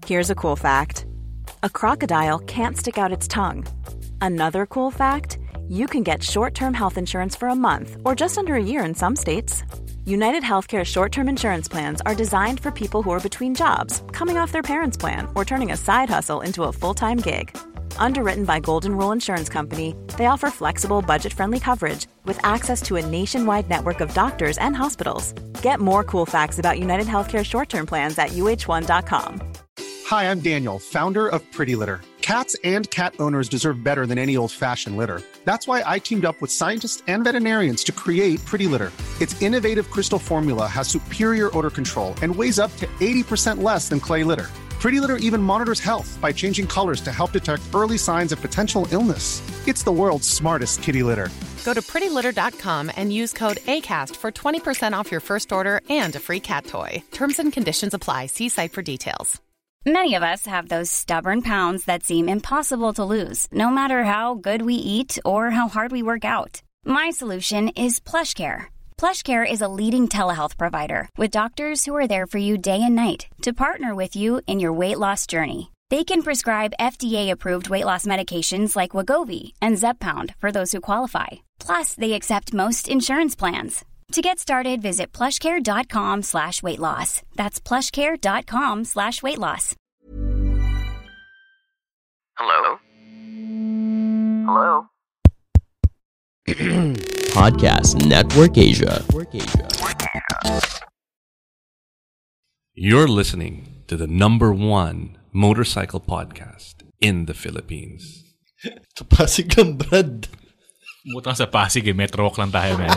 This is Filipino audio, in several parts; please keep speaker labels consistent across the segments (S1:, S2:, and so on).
S1: Here's a cool fact. A crocodile can't stick out its tongue. Another cool fact, you can get short-term health insurance for a month or just under a year in some states. United Healthcare short-term insurance plans are designed for people who are between jobs, coming off their parents' plan, or turning a side hustle into a full-time gig. Underwritten by Golden Rule Insurance Company, they offer flexible, budget-friendly coverage with access to a nationwide network of doctors and hospitals. Get more cool facts about United Healthcare short-term plans at uh1.com.
S2: Hi, I'm Daniel, founder of Pretty Litter. Cats and cat owners deserve better than any old-fashioned litter. That's why I teamed up with scientists and veterinarians to create Pretty Litter. Its innovative crystal formula has superior odor control and weighs up to 80% less than clay litter. Pretty Litter even monitors health by changing colors to help detect early signs of potential illness. It's the world's smartest kitty litter.
S3: Go to prettylitter.com and use code ACAST for 20% off your first order and a free cat toy. Terms and conditions apply. See site for details.
S4: Many of us have those stubborn pounds that seem impossible to lose, no matter how good we eat or how hard we work out. My solution is PlushCare. PlushCare is a leading telehealth provider with doctors who are there for you day and night to partner with you in your weight loss journey. They can prescribe FDA-approved weight loss medications like Wegovy and Zepbound for those who qualify. Plus, they accept most insurance plans. To get started, visit plushcare.com/weightloss. That's plushcare.com/weightloss.
S5: Hello? Hello?
S6: Podcast Network Asia.
S7: You're listening to the #1 motorcycle podcast in the Philippines.
S8: Sa Pasig lang, Brad.
S9: Butang sa Pasig, Metro Walk lang tayo, man.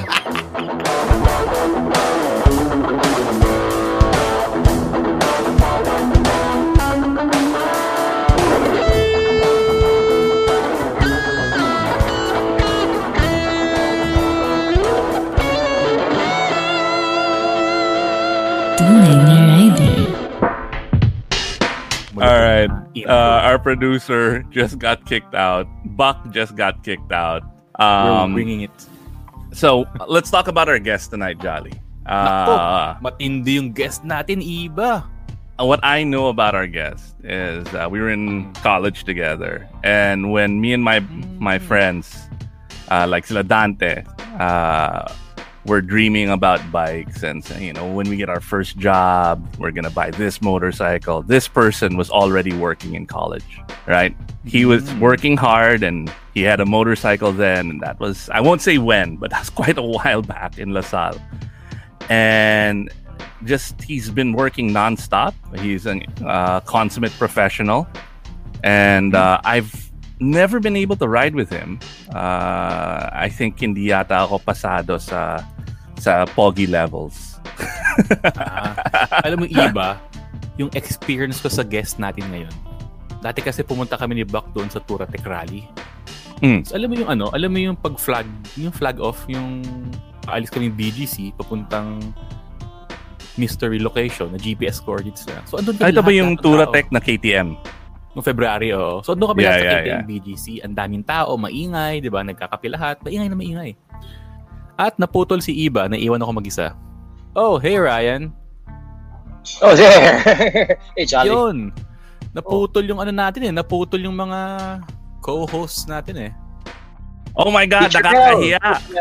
S7: All right. Our producer just got kicked out. Buck just got kicked out.
S9: We're winging it.
S7: So, let's talk about our guest tonight, Jolly.
S9: Matindi yung guest natin, Iba.
S7: What I know about our guest is we were in college together. And when me and my friends, like sila Dante, we're dreaming about bikes, and when we get our first job, we're gonna buy this motorcycle. This person was already working in college, right? He was working hard, and he had a motorcycle then, and that was, I won't say when, but that's quite a while back in LaSalle. And he's been working nonstop. He's a consummate professional, and I've never been able to ride with him. I think hindi yata ako pasado sa pogi levels.
S9: Alam mo, Iba, yung experience ko sa guest natin ngayon. Dati kasi pumunta kami ni Buck doon sa Touratech Rally. So, alam mo yung pag-flag, yung flag off, yung paalis kami BGC papuntang mystery location na GPS coordinates na. So, andun kami
S7: ito ba yung Touratech na KTM?
S9: Noong February, oo. So, doon kami sa KTM BGC. Ang daming tao, maingay, di ba? Nagkakape lahat. Maingay na maingay. At naputol si Iba, naiwan ako mag-isa. Oh, hey Ryan.
S5: Oh, there. Hey, Jolly.
S9: Yun. Naputol yung natin eh. Naputol yung mga co-hosts natin eh.
S7: Oh my God, nakakahiya.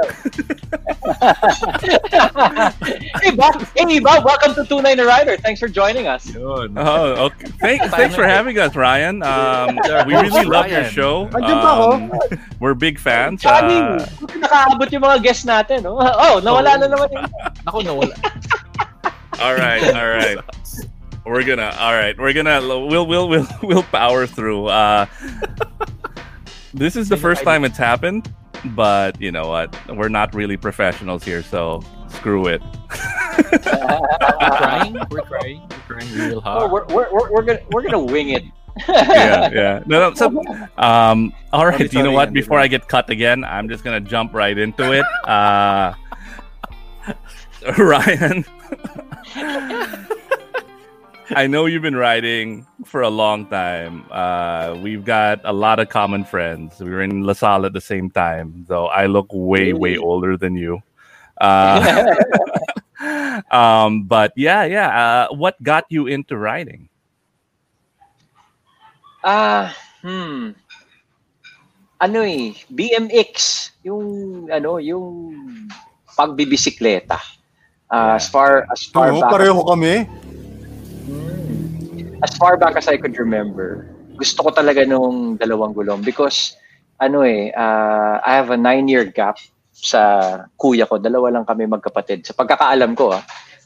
S5: Hey, Bob, welcome to Tunay na Rider. Thanks for joining us.
S7: Yun. Oh, okay. Thanks for having us, Ryan. We really love your show. We're big fans.
S5: Johnny, nakaabot yung mga guests natin. No? Oh, nawala na naman.
S9: Ako, nawala.
S7: All right. We'll power through. This is the first time it's happened, but you know what? We're not really professionals here, so screw it.
S9: We're trying real hard.
S5: We're gonna wing it.
S7: Yeah. No. So, all right. You know what? Before I get cut again, I'm just gonna jump right into it. Ryan. I know you've been riding for a long time. We've got a lot of common friends. We were in LaSalle at the same time, though I look way older than you. But yeah. What got you into riding?
S5: BMX, yung pagbibisikleta. As far back
S8: pareho kami.
S5: As far back as I could remember, gusto ko talaga nung dalawang gulong because I have a 9-year gap sa kuya ko. Dalawa lang kami magkapatid. Sa pagkakaalam ko,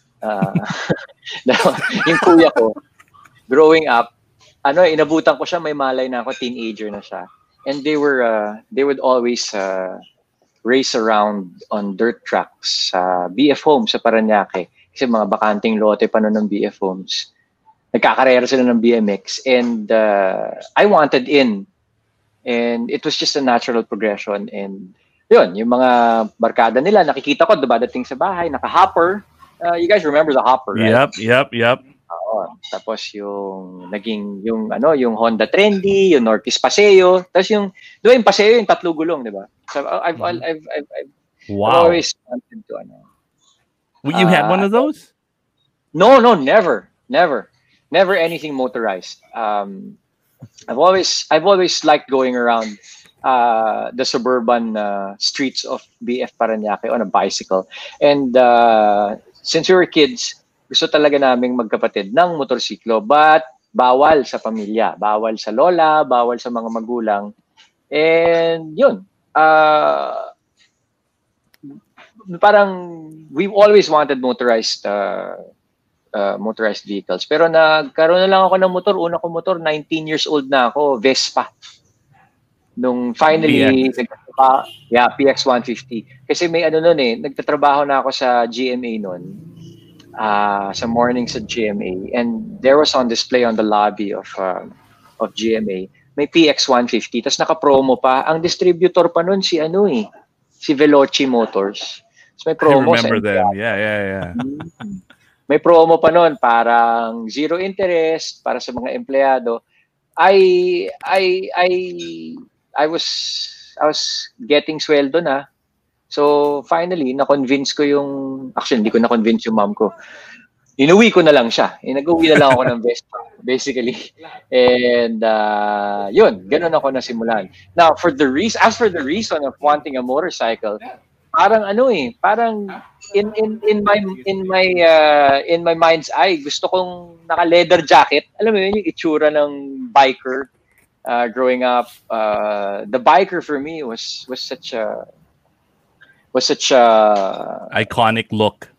S5: yung kuya ko, growing up, inabutan ko siya, may malay na ako, teenager na siya. And they would always race around on dirt tracks sa BF Homes sa Parañaque. Kasi mga bakanting lote pa noon ng BF Homes. Nagkakarera sila ng BMX. And I wanted in. And it was just a natural progression. And yun, yung mga barkada nila, nakikita ko, dumadating sa bahay, naka-hopper. You guys remember the hopper, right?
S7: Yep.
S5: Tapos yung yung Honda Trendy, yung Nortis Paseo, tapos yung Paseo yung 3 gulong, di ba? So I've always wanted to
S7: You had one of those?
S5: No, never anything motorized. I've always liked going around the suburban streets of BF Parañaque on a bicycle. And since we were kids, gusto talaga naming magkapatid ng motorsiklo, but bawal sa pamilya, bawal sa lola, bawal sa mga magulang. And yun, parang we've always wanted motorized vehicles. Pero nagkaroon na lang ako ng motor. Una ko motor, 19 years old na ako, Vespa. Nung finally, PX 150. Kasi may nagtatrabaho na ako sa GMA noon. Sa morning sa GMA, and there was on display on the lobby of GMA, may PX 150, tapos naka-promo pa. Ang distributor pa nun si Veloci Motors. So may promo.
S7: I remember them. Yeah.
S5: May promo pa nun, parang zero interest para sa mga empleyado. I was getting sweldo na. So finally, na-convince ko actually hindi ko na-convince yung mom ko. Inuwi ko na lang siya. Nag-uwi na lang ako ng Vespa, basically. And yun, ganun ako nasimulan. Now, as for the reason of wanting a motorcycle, parang parang in my mind's eye, gusto kong naka-leather jacket. Alam mo yun, yung itsura ng biker. Growing up, the biker for me was such a
S7: iconic look.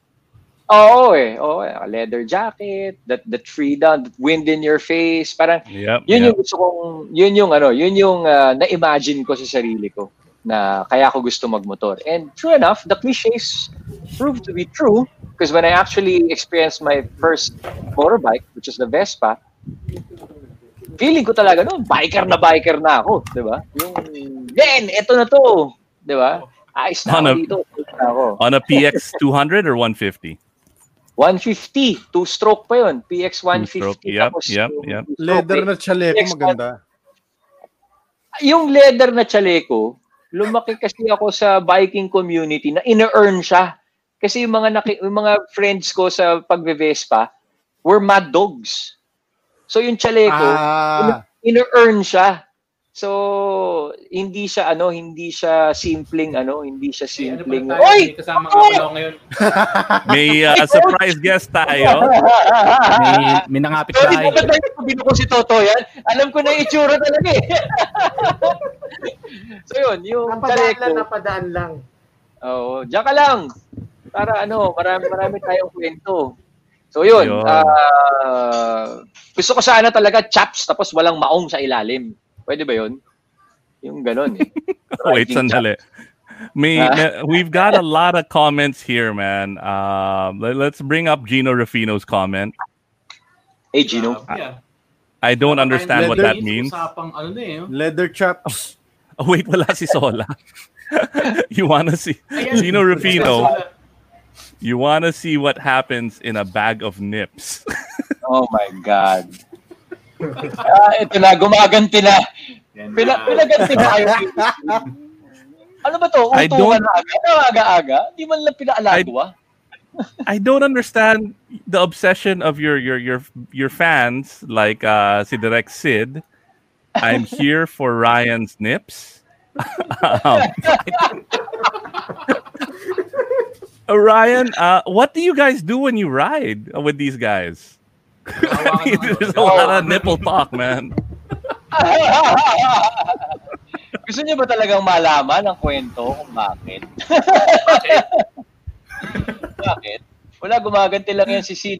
S5: A leather jacket, that freedom, that wind in your face, parang yung gusto kong, yun yung na-imagine ko sa sarili ko na kaya ko gusto magmotor. And true enough, the cliches proved to be true because when I actually experienced my first motorbike, which is the Vespa, feeling ko talaga biker na ako, 'di ba? Yung eto na to, 'di ba? Ayos na dito.
S7: On a PX 200 or 150?
S5: 150, 2-stroke pa yun. PX 150.
S7: Yep.
S8: Leather na chaleco, maganda.
S5: Yung leather na chaleco, lumaki kasi ako sa biking community na ina-earn siya. Kasi yung mga friends ko sa pagbe-Vespa were mad dogs. So yung chaleco, ina-earn siya. So hindi siya simpleng
S9: Oy, kasama ka ngayon.
S7: May surprise guest tayo.
S9: May nangapit bahay.
S5: Bino ko si Toto yan. Alam ko na itsura talaga eh. So yun, yung
S8: napadaan lang.
S5: Oo, diyan ka lang. Para marami tayong kwento. So yun, gusto ko sana talaga chaps tapos walang maong sa ilalim. Pwede ba yun? Yung ganun eh.
S7: Wait, sandali. We've got a lot of comments here, man. Let's bring up Gino Rufino's comment.
S5: Hey, Gino.
S7: I don't understand what that means.
S8: Leather chaps.
S7: Oh, wait, wala si Sola. You wanna see Gino Rufino? You wanna see what happens in a bag of nips?
S5: Oh my God. Ito na, gumaganti na. Pinaganti na kayo. Ano ba to? Utukan na aga-aga? Hindi man lang pinaalagwa.
S7: I don't understand the obsession of your fans like si Direct Sid I'm here for Ryan's nips. Ryan, what do you guys do when you ride with these guys? There's a lot of nipple talk, man.
S5: Gusto niyo ba talagang malaman ang kwento kung bakit? Bakit? Wala, gumaganti lang yan si Sid.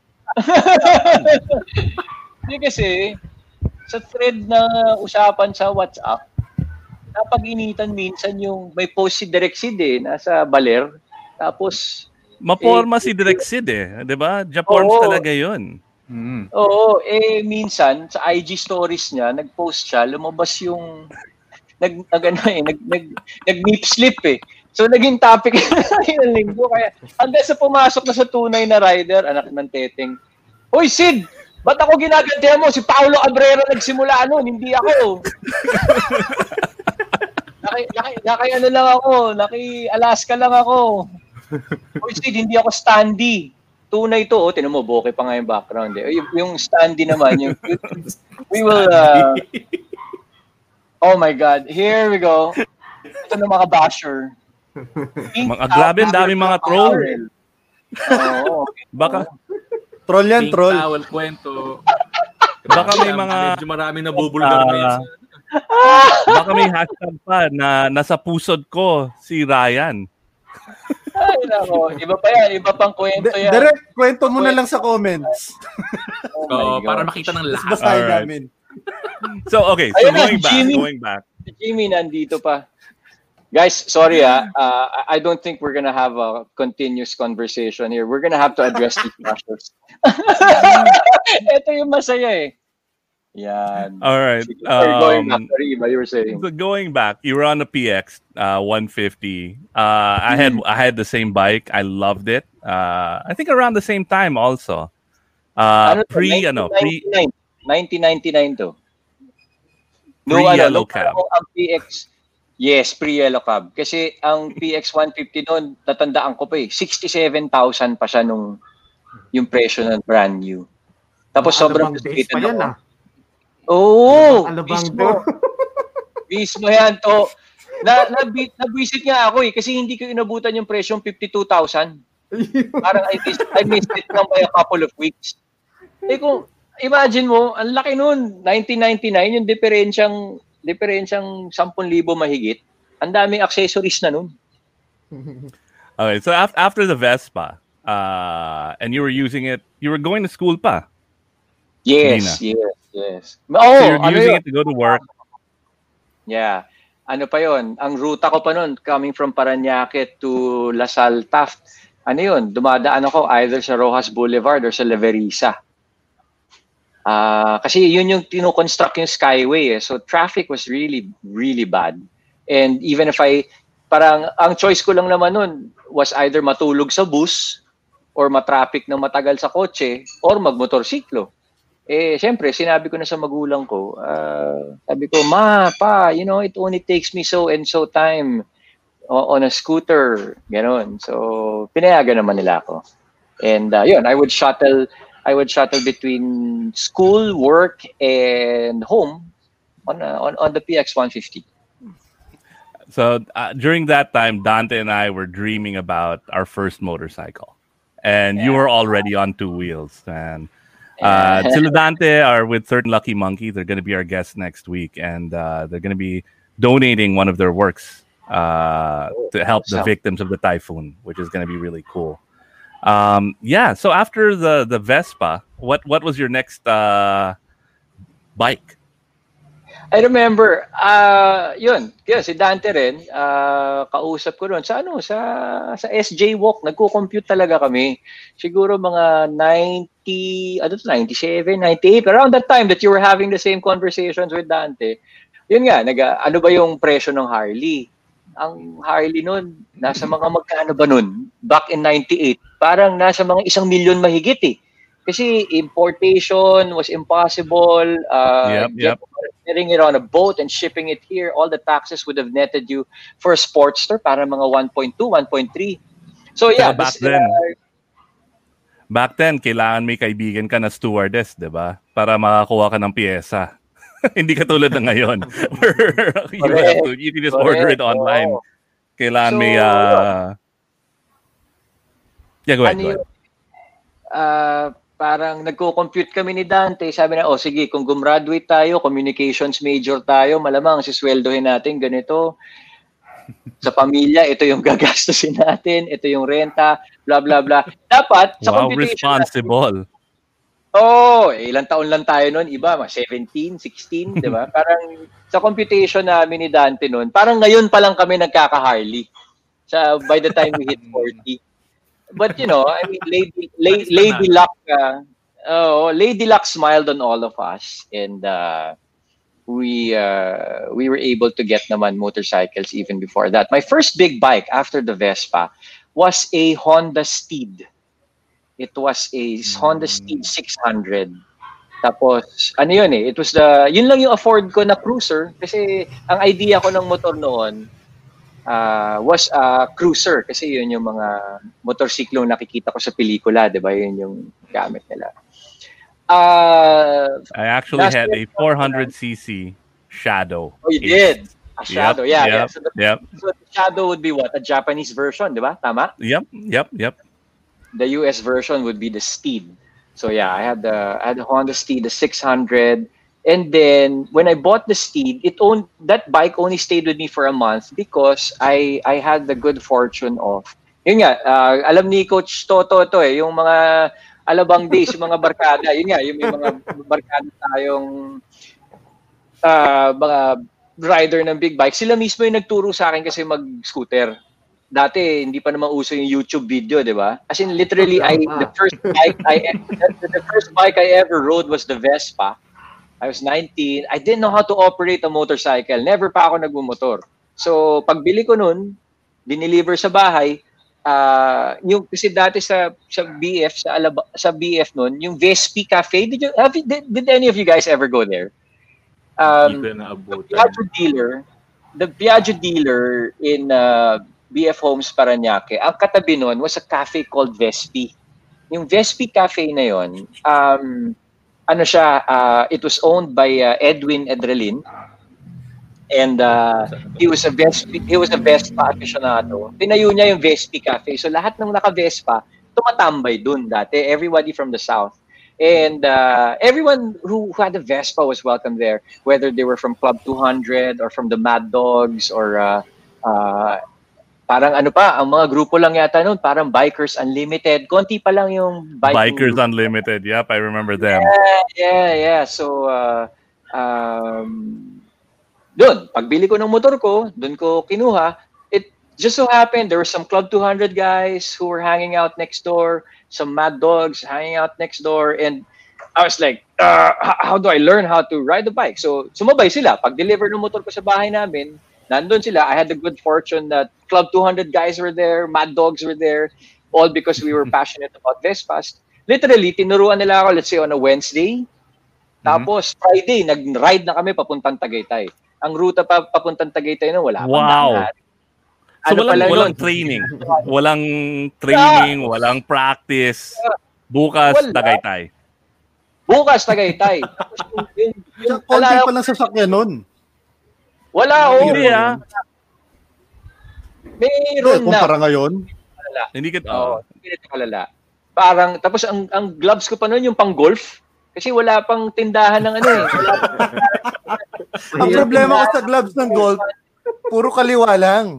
S5: Hindi kasi, sa thread na usapan sa WhatsApp, napag-initan minsan yung may post si Direk Sid nasa Baler. Tapos,
S7: maporma si Direk Sid di ba? Japorms talaga yun.
S5: Oo, minsan sa IG stories niya, nag-post siya, lumabas yung nag-nip slip So naging topic ng linggo kaya hanggang sa pumasok na sa tunay na rider, anak ng teteng. Hoy Sid, ba't ako ginagantihan mo? Si Paulo Cabrera nagsimula noon, hindi ako. Naki ano lang ako, naki Alaska lang ako. Hoy Sid, hindi ako standee. Tunay to, tinan mo, bokeh pa nga yung background. Yung standee naman, we will, oh my God, here we go. Ito na mga basher.
S7: Grabe, dami mga troll. Baka,
S8: troll yan, troll.
S9: Tawal kwento.
S7: Baka may mga,
S9: medyo marami na bubulgar
S7: baka may hashtag pa na nasa pusod ko si Ryan.
S5: Ay, nako. Iba pa yan. Iba pang kwento yan.
S8: Direct kwento mo na lang sa comments.
S9: Para makita ng lahat.
S8: Basahin namin.
S7: So, okay. So, going back.
S5: Jimmy nandito pa. Guys, sorry I don't think we're gonna have a continuous conversation here. We're gonna have to address these crashes. Ito yung masaya Yan.
S7: All right.
S5: Going back, you were saying.
S7: So going back, you were on the PX 150. I had the same bike. I loved it. I think around the same time also. Pre
S5: 1999 to.
S7: Pre-yellow cab.
S5: Ang PX, yes, pre-yellow cab. Kasi ang PX 150 noon, tatandaan ko pa 67,000 pa siya nung yung presyo ng brand new. Tapos sobrang frustrated ako. Oo! Mismo yan to. Nabwisit nga ako kasi hindi ko inabutan yung presyong 52,000. Parang I missed it lang by a couple of weeks. Kung imagine mo, ang laki nun, 1999, yung diferensyang 10,000 mahigit. Ang daming accessories na nun.
S7: Okay, so after the Vespa, and you were using it, you were going to school pa?
S5: Yes.
S7: So you're using it to go to work?
S5: Yeah. Ano pa yon? Ang ruta ko pa nun, coming from Parañaque to Lasal Taft, ano yun? Dumadaan ako either sa Rojas Boulevard or sa Leverisa. Kasi yun yung tino-construct yung Skyway. So traffic was really, really bad. And even if parang ang choice ko lang naman nun was either matulog sa bus or matraffic ng matagal sa kotse or magmotorsiklo. Siyempre, sinabi ko na sa magulang ko, sabi ko, Ma, Pa, it only takes me so and so time on a scooter. Ganon. So, pinayagan naman nila ako. And yun, I would shuttle between school, work, and home on the PX 150.
S7: So, during that time, Dante and I were dreaming about our first motorcycle. And you were already on two wheels. And Sila Dante are with Third Lucky Monkey. They're going to be our guests next week, and they're going to be donating one of their works to help the victims of the typhoon, which is going to be really cool. So after the Vespa, what was your next bike?
S5: I remember, yun, si Dante rin, kausap ko doon sa SJ Walk, nagko-compute talaga kami. Siguro mga 97, 98, around that time that you were having the same conversations with Dante. Yun nga, ano ba yung presyo ng Harley? Ang Harley noon, nasa mga magkano ba noon? Back in 98, parang nasa mga 1 million mahigit Kasi importation was impossible. Getting it on a boat and shipping it here, all the taxes would have netted you for a Sportster para mga 1.2, 1.3. So yeah.
S7: Back then, kailangan may kaibigan ka na stewardess, di ba? Para makakuha ka ng piyesa. Hindi katulad ng ngayon. You can just order it online. Kailangan may... Yeah, go ahead.
S5: Parang nagko-compute kami ni Dante. Sabi na, sige, kung gumraduate tayo, communications major tayo, malamang sisweldohin natin ganito. Sa pamilya, ito yung gagastusin natin, ito yung renta, blah, blah, blah. Dapat, sa computation
S7: responsible.
S5: Ilang taon lang tayo noon, iba, 17, 16, di ba? Parang sa computation namin ni Dante noon, parang ngayon pa lang kami nagkaka-Harley. By the time we hit 40. But I mean, Lady Luck, Lady Luck smiled on all of us, and we were able to get naman motorcycles even before that. My first big bike after the Vespa was a Honda Steed. It was a Honda Steed 600. Tapos, it was yun lang yung afford ko na cruiser, kasi ang idea ko ng motor noon was a cruiser, kasi yun yung mga motorsiklo nakikita ko sa pelikula, di ba? Yun yung gamit nila.
S7: I actually had a 400cc Shadow.
S5: Oh, you did? A Shadow, yeah. So
S7: the
S5: Shadow would be what? A Japanese version, di ba? Tama?
S7: Yep.
S5: The US version would be the Steed. So yeah, I had the Honda Steed, the 600. And then when I bought the Steed, that bike only stayed with me for a month because I had the good fortune of, yun nga, alam ni Coach Toto to yung mga Alabang days, yung mga barkada, yun nga, yung mga barkada tayong mga rider ng big bike, sila mismo yung nagturo sa akin kasi mag-scooter. Dati hindi pa naman uso yung YouTube video, di ba? As in literally, the first bike I ever rode was the Vespa. I was 19. I didn't know how to operate a motorcycle. Never pa ako nagmumotor. So, pagbili ko nun, dineliver sa bahay, yung kasi dati sa BF sa BF nun, yung Vespi Cafe, did any of you guys ever go there? The Piaggio dealer in BF Homes Parañaque, ang katabi nun was a cafe called Vespi. Yung Vespi Cafe na yon, it was owned by Edwin Edrelin, and he was a Vespa aficionado. Tinayo niya yung Vespi Cafe. So lahat ng naka-Vespa, tumatambay dun dati. Everybody from the south. And everyone who had a Vespa was welcome there, whether they were from Club 200 or from the Mad Dogs or parang ang mga grupo lang yata noon, parang Bikers Unlimited. Konti pa lang yung
S7: Bikers Unlimited. Yep, I remember them.
S5: Yeah. So, doon, pagbili ko ng motor ko, doon ko kinuha. It just so happened there were some Club 200 guys who were hanging out next door, some Mad Dogs hanging out next door, and I was like, how do I learn how to ride the bike? So, sumabay sila. Pag-deliver ng motor ko sa bahay namin, nandun sila. I had the good fortune that Club 200 guys were there, Mad Dogs were there, all because we were passionate about Vespas. Literally, tinuruan nila ako, let's say, on a Wednesday. Tapos, Friday, nag-ride na kami papuntang Tagaytay. Ang ruta papuntang Tagaytay na wala.
S7: Wow! So, walang training. Walang training, walang practice. Bukas, Tagaytay.
S5: Bukas, Tagaytay.
S8: Konti pa lang sasakyan nun.
S5: Wala,
S7: hindi
S5: Mayroon na.
S8: Kumpara ngayon?
S7: Hindi ka
S5: kalala. Parang, tapos ang gloves ko pa noon yung pang golf. Kasi wala pang tindahan ng
S8: Ang problema ko sa gloves ng golf, puro kaliwa lang.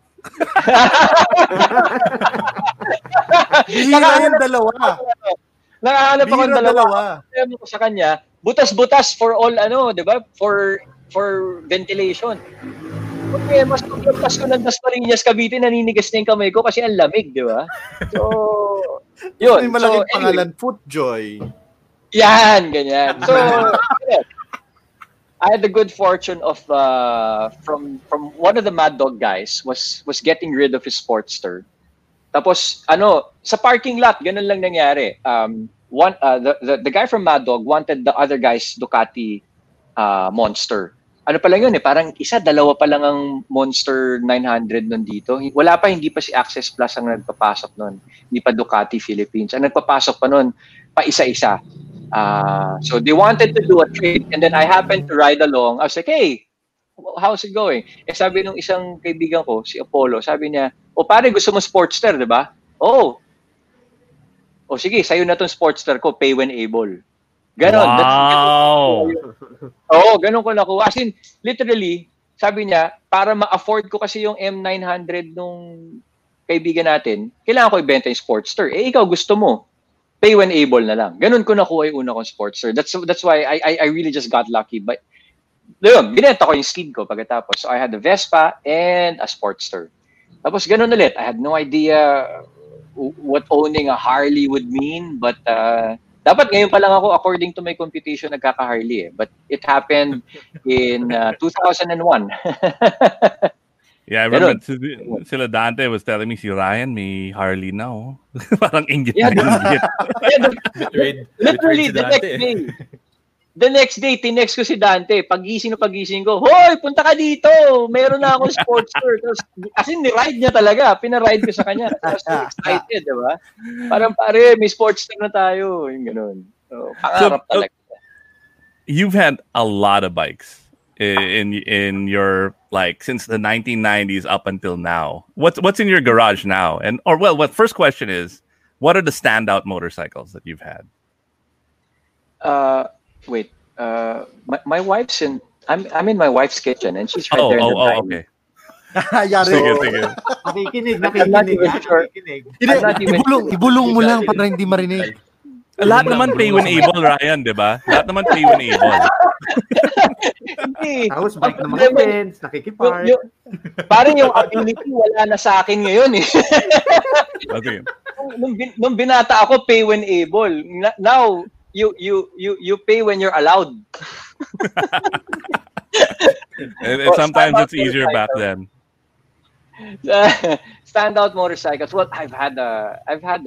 S8: Bihira yung dalawa.
S5: Nakahanap ako ng dalawa. Sabi ko sa kanya, butas-butas for all, di ba? For ventilation. Okay, mas paglapas ko ng Dasmariñas, Cavite, naninigas na yung kamay ko kasi ang lamig, di ba? So, yun.
S8: May malaking pangalan, Footjoy.
S5: Yan, ganyan. So, I had the good fortune of, from one of the Mad Dog guys, was getting rid of his Sportster. Tapos, sa parking lot, ganun lang nangyari. The guy from Mad Dog wanted the other guy's Ducati Monster. Ano pa lang yun parang dalawa pa lang ang Monster 900 nun dito. Hindi pa si Access Plus ang nagpapasok nun. Hindi pa Ducati Philippines. Ang nagpapasok pa nun, pa isa-isa. So they wanted to do a trade, and then I happened to ride along. I was like, hey, how's it going? Sabi nung isang kaibigan ko, si Apollo, sabi niya, pare, gusto mo Sportster, di ba? Sige, sa'yo na tong Sportster ko, pay when able. Ganon.
S7: Wow!
S5: Ganon ko nakuha. As in, literally, sabi niya, para ma-afford ko kasi yung M900 nung kaibigan natin, kailangan ko ibenta yung Sportster. Ikaw gusto mo. Pay when able na lang. Ganun ko nakuha yung una kong Sportster. That's why I really just got lucky. But, yun, binenta ko yung Steed ko pagkatapos. So I had the Vespa and a Sportster. Tapos ganun ulit. I had no idea what owning a Harley would mean. But dapat ngayon pa lang ako, according to my computation, nagkaka-Harley. But it happened in 2001.
S7: Yeah, I remember sila Dante was telling me si Ryan may Harley now. Parang inggit na inggit.
S5: Literally, the next day, tinext ko si Dante. Pagising ko, hoy, punta ka dito! Meron na akong Sportster. As in, ni-ride niya talaga. Pinaride ko sa kanya. I was so excited, di ba? Parang pare, may Sportster na tayo. Yung ganun. So, pangarap talaga.
S7: You've had a lot of bikes in your, like, since the 1990s up until now. What's in your garage now? First question is, what are the standout motorcycles that you've had?
S5: My wife's I'm in my wife's kitchen and she's right there in the dining.
S7: Okay.
S8: Sige. Nakikinig. Ibulong mo lang para hindi marinig.
S7: Lahat naman pay when able, Ryan, di ba? Lahat naman pay when able.
S5: Hindi.
S8: Tapos bike na mga friends, nakikipark.
S5: Parang yung ability wala na sa akin ngayon eh.
S7: Okay.
S5: Nung binata ako, pay when able. Now, you pay when you're allowed.
S7: Sometimes it's easier back then.
S5: Standout motorcycles. Well, I've had a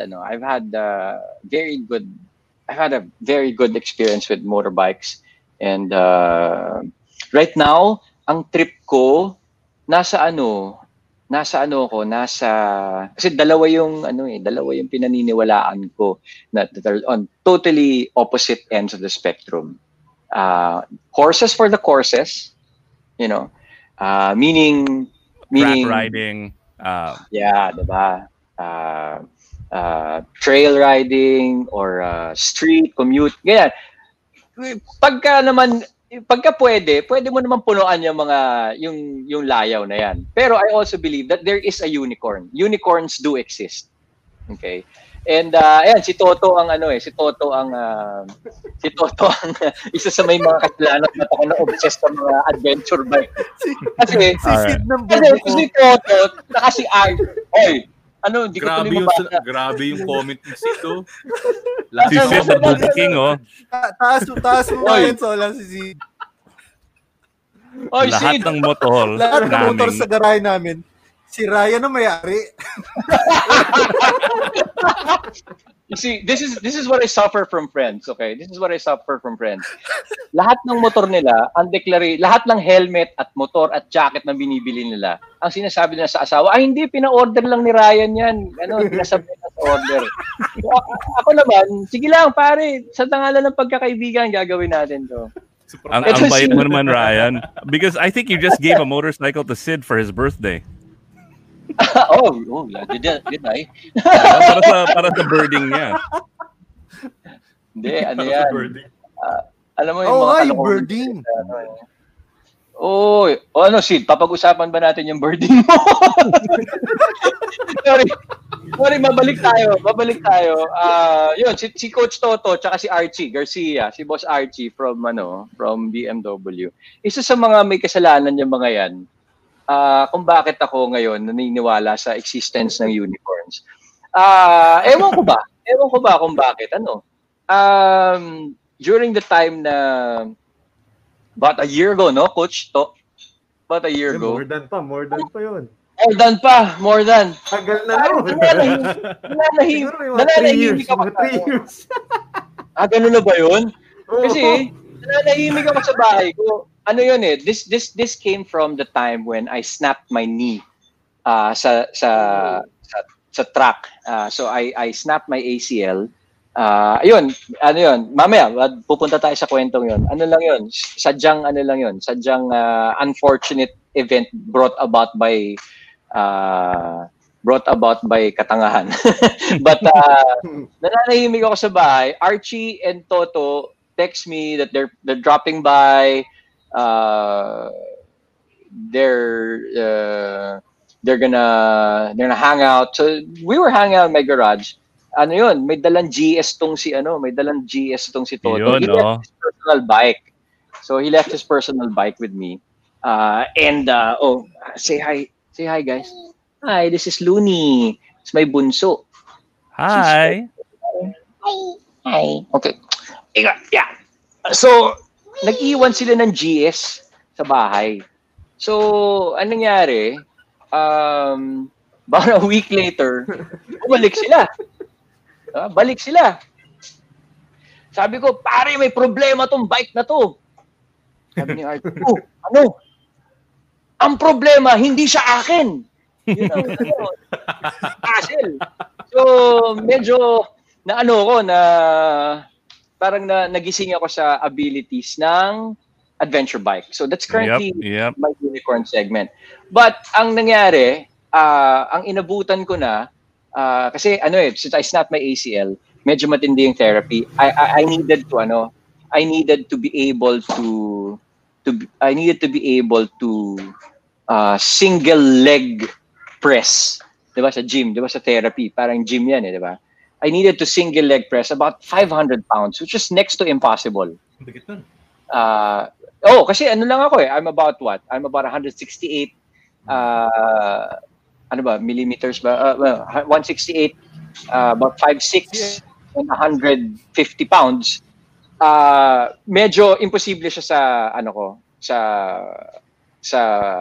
S5: very good experience with motorbikes, and right now ang trip ko nasa kasi dalawa yung pinaniniwalaan ko na that are on totally opposite ends of the spectrum. Horses for the courses, meaning
S7: Rat riding,
S5: diba? Trail riding or street commute, ganyan. Pagka pwede mo naman punuan yung layaw na yan. Pero I also believe that there is a unicorn. Unicorns do exist. Okay? And ayan, si Toto ang isa sa may mga kasalanan na ako na-obsessed sa mga adventure bike. Kasi si Toto, saka si Art. Hindi ko tuloy mabasa.
S9: Grabe yung comment ni Sito.
S7: Si Sid the Booty King,
S8: Taas mo ngayon so lang si Sid.
S7: Lahat ng motor.
S8: Lahat ng motor sa garahe namin. Si Ryan ang may-ari.
S5: You see, this is what I suffer from friends, okay? This is what I suffer from friends. Lahat ng motor nila, lahat ng helmet at motor at jacket na binibili nila, ang sinasabi nila sa asawa, hindi, pina-order lang ni Ryan yan. Pinasabi na sa order. Ako naman, sige lang, pare, sa tangalan ng pagkakaibigan, gagawin natin to.
S7: Ang bait mo naman, Ryan. Because I think you just gave a motorcycle to Sid for his birthday.
S5: Did I?
S7: Para sa birding niya.
S5: Hindi, yan. Alam mo yung
S8: yung birding.
S5: Sid, papag-usapan ba natin yung birding mo? Sorry, mabalik tayo. Yun, si Coach Toto tsaka si Archie Garcia, si Boss Archie from BMW. Isa sa mga may kasalanan yung mga yan. Kung bakit ako ngayon naniniwala sa existence ng unicorns. Ewan ko ba kung bakit. During the time na about a year ago, no, Coach? About a year ago.
S8: More than pa yun.
S5: More than.
S8: Tagal na no.
S5: Nananahimik ako. 3 years. Ganun na ba yun? Kasi, nananahimik ako sa bahay ko. This came from the time when I snapped my knee sa track. So I snapped my ACL Ayun, ano yun, mamaya, pupunta tayo sa kwentong yun. Ano lang yun, sadyang unfortunate event brought about by katangahan. But nananahimik ako sa bahay. Archie and Toto text me that they're dropping by. They're gonna hang out. So we were hanging out in my garage. Ano yun, may dalang GS tong si Toto.
S7: Yun,
S5: he left his personal bike. So he left his personal bike with me. Say hi guys. Hi, this is Looney. It's my bunso.
S7: Hi.
S5: Hi. Okay. Yeah. So, nag-iwan sila ng GS sa bahay. So, anong nangyari? About a week later, bumalik sila. Balik sila. Sabi ko, pare, may problema tong bike na to. Sabi ni Archie, ano? Ang problema, hindi siya akin. Yun ang hassle. So, medyo parang nagising ako sa abilities ng adventure bike. So, that's currently my unicorn segment. But, ang nangyari, ang inabutan ko na, kasi since I snapped my ACL, medyo matindi yung therapy. I needed to be able to single leg press. 'Di ba sa gym, 'di ba sa therapy, parang gym 'yan 'di ba? I needed to single leg press about 500 pounds, which is next to impossible. Kasi ano lang ako I'm about 168 millimeters ba? 168, about 5'6", and 150 pounds. Medyo imposible siya sa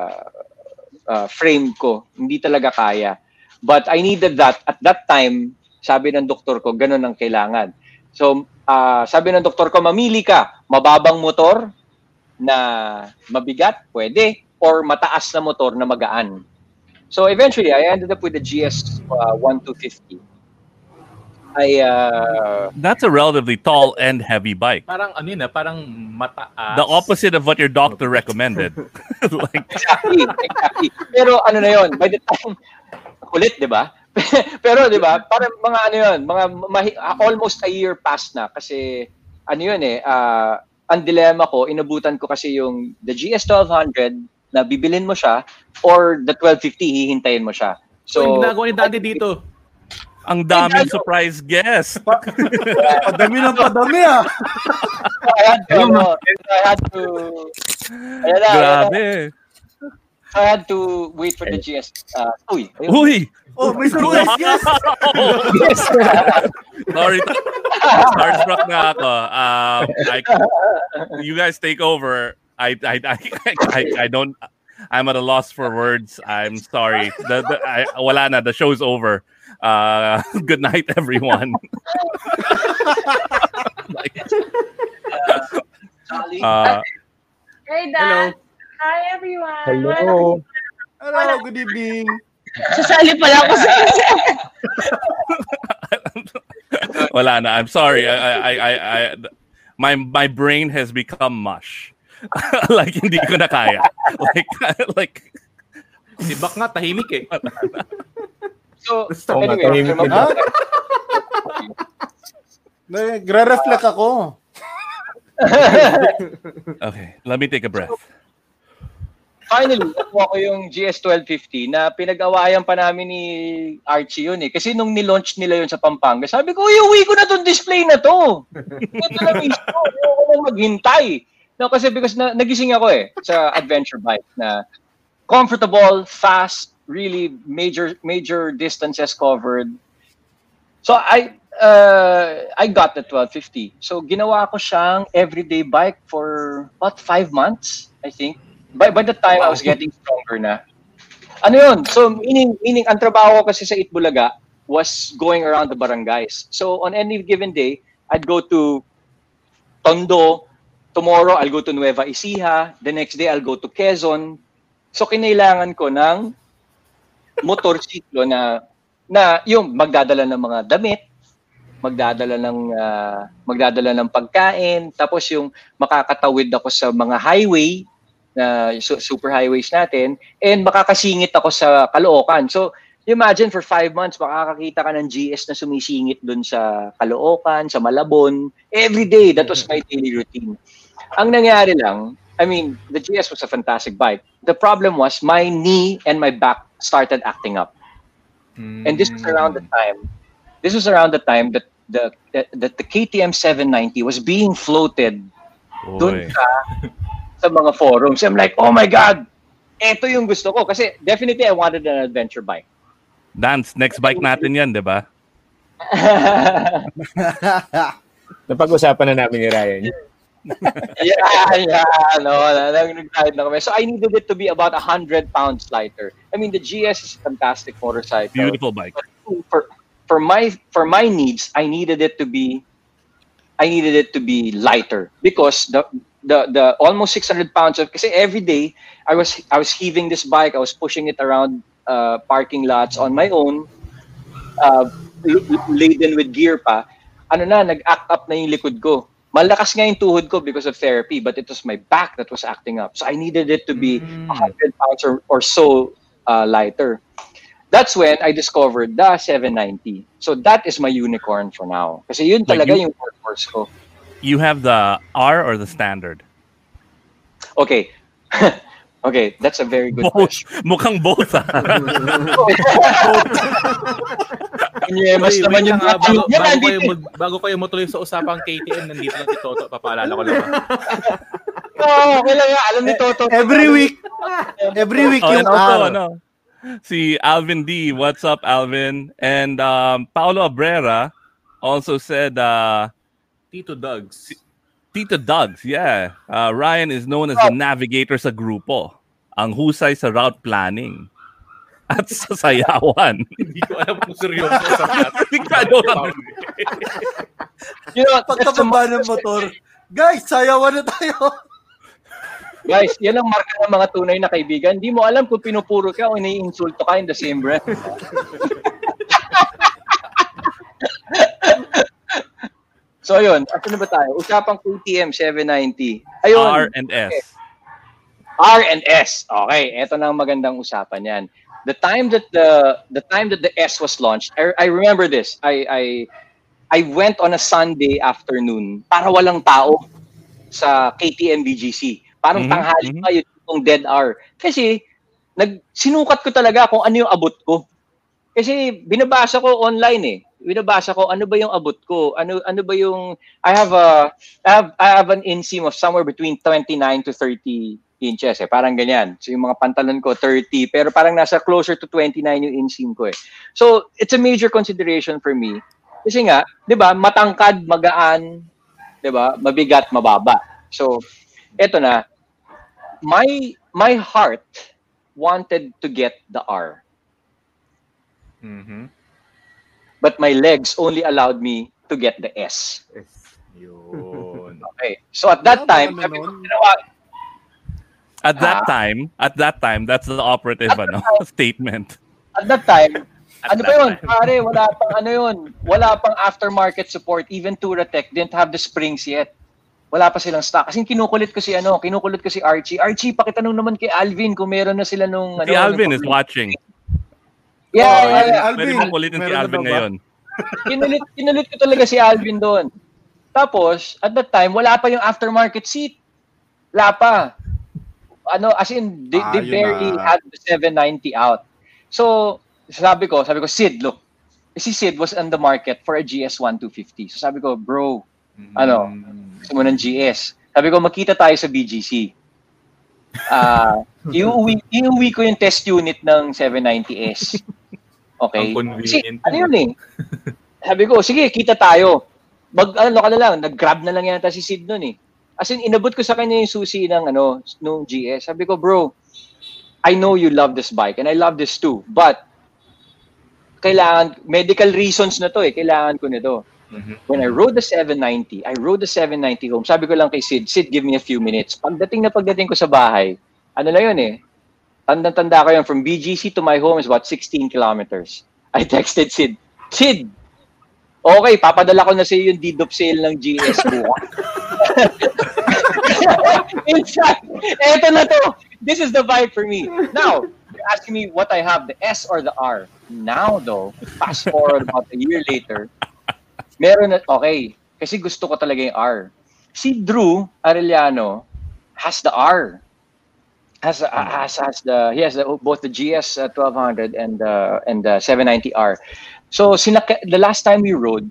S5: frame ko. Hindi talaga kaya. But I needed that. At that time, sabi ng doktor ko, ganun ang kailangan. So, sabi ng doktor ko, mamili ka. Mababang motor na mabigat, pwede. Or mataas na motor na magaan. So eventually, I ended up with the GS 1250.
S7: That's a relatively tall and heavy bike.
S9: Parang parang mataas.
S7: The opposite of what your doctor recommended.
S5: Exactly. Pero na yun, by the time, kulit, di ba? Pero di ba, parang almost a year past na kasi ang dilemma ko, inabutan ko kasi yung the GS 1200 na bibilin mo siya or the 1250 hihintayin mo siya. So,
S9: ginagawa ni Dante dito.
S7: Ang daming surprise guest.
S8: Padami
S7: Grabe.
S5: I had to wait for the GS. Uy!
S8: Oh, may surprise guest!
S5: Yes!
S7: Sorry. Starstruck na ako. You guys take over. I don't. I'm at a loss for words. I'm sorry. Wala na. The show's over. Good night, everyone.
S10: Hey, Dad. Hello. Hi, everyone.
S8: Hello. Hello. Good evening.
S10: Sasali pala ako sa
S7: Wala na. I'm sorry. My brain has become mush. Like hindi ko na kaya. Like
S9: si Bak nga tahimik eh.
S5: So anyway,
S8: nagre-reflect ako.
S7: Okay, let me take a breath.
S5: Finally, nakuha ko yung GS1250 na pinag-awayan pa namin ni Archie yun eh. Kasi nung nilaunch nila yun sa Pampanga, sabi ko, uwi ko na tong display na to. Ito na mismo. Ayoko na maghintay. No, kasi because nagising ako sa adventure bike na comfortable, fast, really major distances covered. So I got the 1250. So ginawa ko siyang everyday bike for about 5 months, I think. By the time I was getting stronger na. Ano yun? So meaning ang trabaho ko kasi sa Itbulaga was going around the barangays. So on any given day, I'd go to Tondo. Tomorrow, I'll go to Nueva Ecija. The next day, I'll go to Quezon. So kinailangan ko ng motorsiklo na yung magdadala ng mga damit, magdadala ng pagkain, tapos yung makakatawid ako sa mga highway, super highways natin, and makakasingit ako sa Caloocan. So, imagine for 5 months, makakakita ka ng GS na sumisingit dun sa Caloocan, sa Malabon. Every day, that was my daily routine. Ang nangyari lang, I mean, the GS was a fantastic bike. The problem was my knee and my back started acting up. And this was around the time that the KTM 790 was being floated dun sa mga forums. I'm like, oh my God, eto yung gusto ko. Kasi definitely I wanted an adventure bike.
S7: Dance, next bike natin yan, di ba?
S11: Napag-usapan na namin ni Ryan.
S5: Nag-ride na kami. So I needed it to be about 100 pounds lighter. I mean, the GS is a fantastic motorcycle.
S7: Beautiful bike.
S5: But for my needs, I needed it to be lighter because the almost 600 pounds of, kasi every day I was heaving this bike, I was pushing it around parking lots on my own, laden with gear pa. Nag-act up na yung likod ko. Malakas nga yung tuhod ko because of therapy, but it was my back that was acting up. So I needed it to be 100 pounds or so lighter. That's when I discovered the 790. So that is my unicorn for now. Kasi yun talaga yung workhorse ko.
S7: You have the R or the standard?
S5: Okay. Okay, that's a very good question.
S7: Mukhang both.
S5: Mas naman yung
S9: bago kayo matuloy sa usapang KTM, nandito lang si Toto. Papaalala ko lang.
S5: Okay lang nga. Alam ni Toto.
S8: Every week yung R.
S7: Si Alvin D. What's up, Alvin? And Paolo Abrera also said
S9: Tito Dugs.
S7: Tito Dugs, yeah. Ryan is known as the navigator sa grupo. Ang husay sa route planning. At sa sayawan.
S9: Hindi ko alam kung seryoso sa
S8: pagkababa ng motor. Guys, sayawan na tayo.
S5: Guys, yan ang marka ng mga tunay na kaibigan. Hindi mo alam kung pinupuro ka o iniinsulto ka in the same breath. So, ayun. Ito na ba tayo? Usapang KTM 790. Ayun.
S7: R and S.
S5: Okay. R and S. Okay, ito na ang magandang usapan yan. The time that the S was launched, I remember this. I went on a Sunday afternoon para walang tao sa KTM BGC. Parang tanghali pa yung dead hour. Kasi sinukat ko talaga kung ano yung abot ko. Kasi binabasa ko online eh. Binabasa ko ano ba yung abot ko? Ano ba yung I have an inseam of somewhere between 29 to 30 inches eh. Parang ganyan. So yung mga pantalon ko 30 pero parang nasa closer to 29 yung inseam ko eh. So it's a major consideration for me. Kasi nga, 'di ba, matangkad, magaan, 'di ba? Mabigat, mababa. So eto na. My heart wanted to get the R. But my legs only allowed me to get the S.
S9: Yun.
S5: Okay. So at that time,
S7: At that time, that's the operative statement.
S5: At that time, ano ba yun? Pare, wala pang aftermarket support. Even Touratech didn't have the springs yet. Wala pa silang stock. Kasi kinukulit ko si Archie. Archie, pakitanong naman kay Alvin kung meron na sila nung...
S7: Si Alvin is watching.
S5: Yeah.
S7: Pwede mong kulitin si Alvin ngayon.
S5: Kinulit ko talaga si Alvin doon. Tapos, at that time, wala pa yung aftermarket seat. Wala pa. As in, they barely had the 790 out. So, sabi ko, Sid, look. Si Sid was on the market for a GS1 250. So sabi ko, bro, gusto mo ng GS. Sabi ko, magkita tayo sa BGC. Iuwi ko yung test unit ng 790S. Okay? Kasi, yun eh. Sabi ko, sige, kita tayo. Nag-grab na lang yata si Sid nun eh. As in, inabot ko sa kanya yung susi ng nung GS. Sabi ko, bro, I know you love this bike and I love this too. But, medical reasons na to eh. Kailangan ko nito. When I rode the 790 home. Sabi ko lang kay Sid, give me a few minutes. Pagdating ko sa bahay, na yun eh. Tanda ko yun, from BGC to my home is about 16 kilometers. I texted Sid, Okay, papadala ko na sa iyo yung deed of sale ng GS bukas. In fact, eto na to. This is the vibe for me. Now, you're asking me what I have, the S or the R. Now, though, fast forward about a year later, meron na, okay, kasi gusto ko talaga yung R. Si Drew Arellano has the R. He has both the GS 1200 and the 790R. So the last time we rode,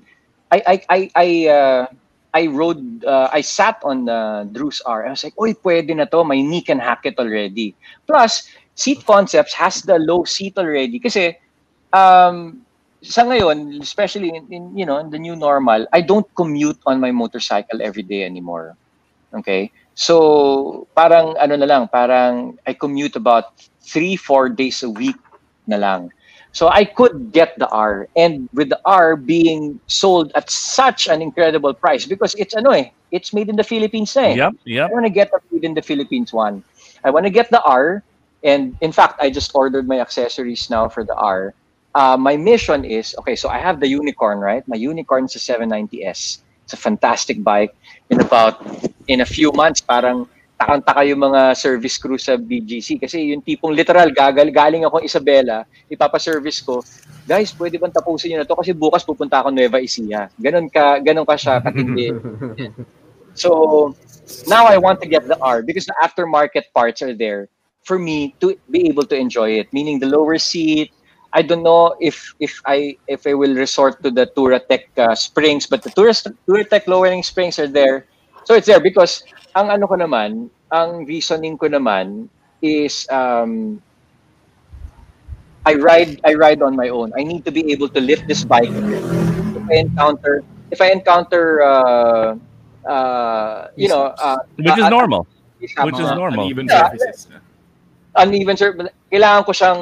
S5: I sat on Drew's R. I was like, "Oy, pwede na to. My knee can hack it already." Plus, Seat Concepts has the low seat already. Kasi sa ngayon, especially in the new normal, I don't commute on my motorcycle every day anymore. Okay? So, parang parang I commute about 3-4 days a week na lang. So I could get the R, and with the R being sold at such an incredible price because it's made in the Philippines na eh.
S7: Yep.
S5: I want to get the made in the Philippines one. I want to get the R, and in fact, I just ordered my accessories now for the R. My mission is, okay, so I have the Unicorn, right? My Unicorn is a 790S. It's a fantastic bike. In a few months, parang takang-taka yung mga service crew sa BGC kasi yung tipong literal galing ako Isabela, ipapaservice ko, guys, pwede bang tapusin niyo na to kasi bukas pupunta ako Nueva Ecija. Ganon ka siya katindi. So now I want to get the R because the aftermarket parts are there for me to be able to enjoy it, meaning the lower seat. I don't know if I will resort to the Touratech springs, but the Touratech lowering springs are there. So it's there because ang reasoning ko naman is I ride on my own. I need to be able to lift this bike if I encounter
S7: which is normal.
S9: Uneven surfaces.
S5: Uneven surface. Kailangan ko siyang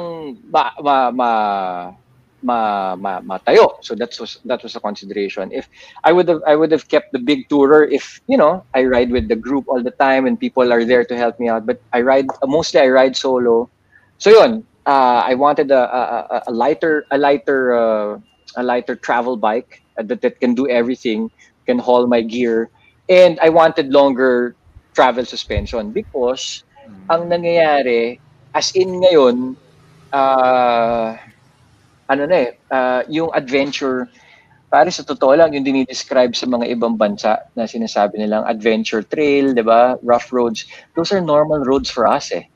S5: matayo. So that was a consideration. If I would have kept the big tourer if I ride with the group all the time and people are there to help me out, but I ride solo. So yun, I wanted a lighter travel bike that can do everything, can haul my gear, and I wanted longer travel suspension because ang nangyayari as in ngayon yung adventure, pare sa totoo lang, yung dinidescribe sa mga ibang bansa na sinasabi nilang adventure trail, di ba? Rough roads. Those are normal roads for us eh.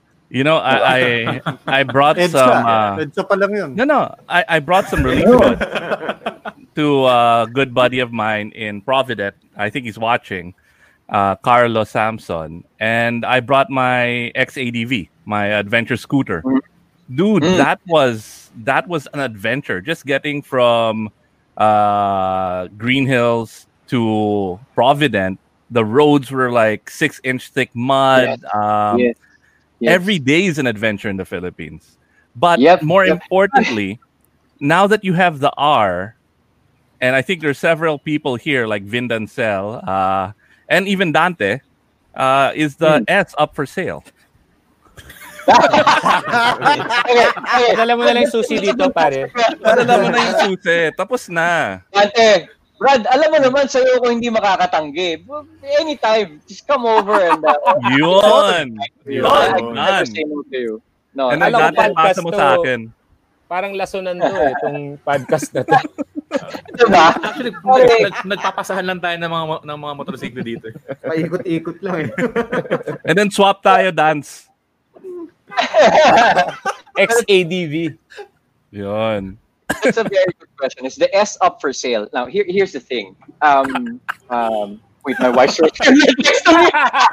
S7: I brought some...
S8: EDSA pa lang yun.
S7: No. I brought some relief goods to a good buddy of mine in Providence. I think he's watching. Carlos Samson. And I brought my XADV, my adventure scooter. Dude, that was an adventure. Just getting from Green Hills to Providence, the roads were like 6-inch thick mud. Yes. Every day is an adventure in the Philippines. But more importantly, now that you have the R, and I think there's several people here like Vin Dancel, and even Dante, is the S up for sale?
S11: Dala mo na lang yung susi dito, pare.
S7: Dala mo na yung susi. Tapos na.
S5: Ante, Brad, alam mo naman sa'yo kung hindi makakatanggi. Anytime, just come over and...
S7: Yun!
S5: I say no to you. No,
S7: and then Dante, pasa mo sa akin.
S11: Parang lasonan to itong podcast na to.
S5: Diba?
S9: Actually, nagpapasahan lang tayo ng mga motorsiklo dito.
S8: Paikot-ikot lang eh.
S7: And then swap tayo, dance.
S11: XADV.
S7: Yun.
S5: That's a very good question. Is the S up for sale? Now, here's the thing. Wait, my wife's next to me.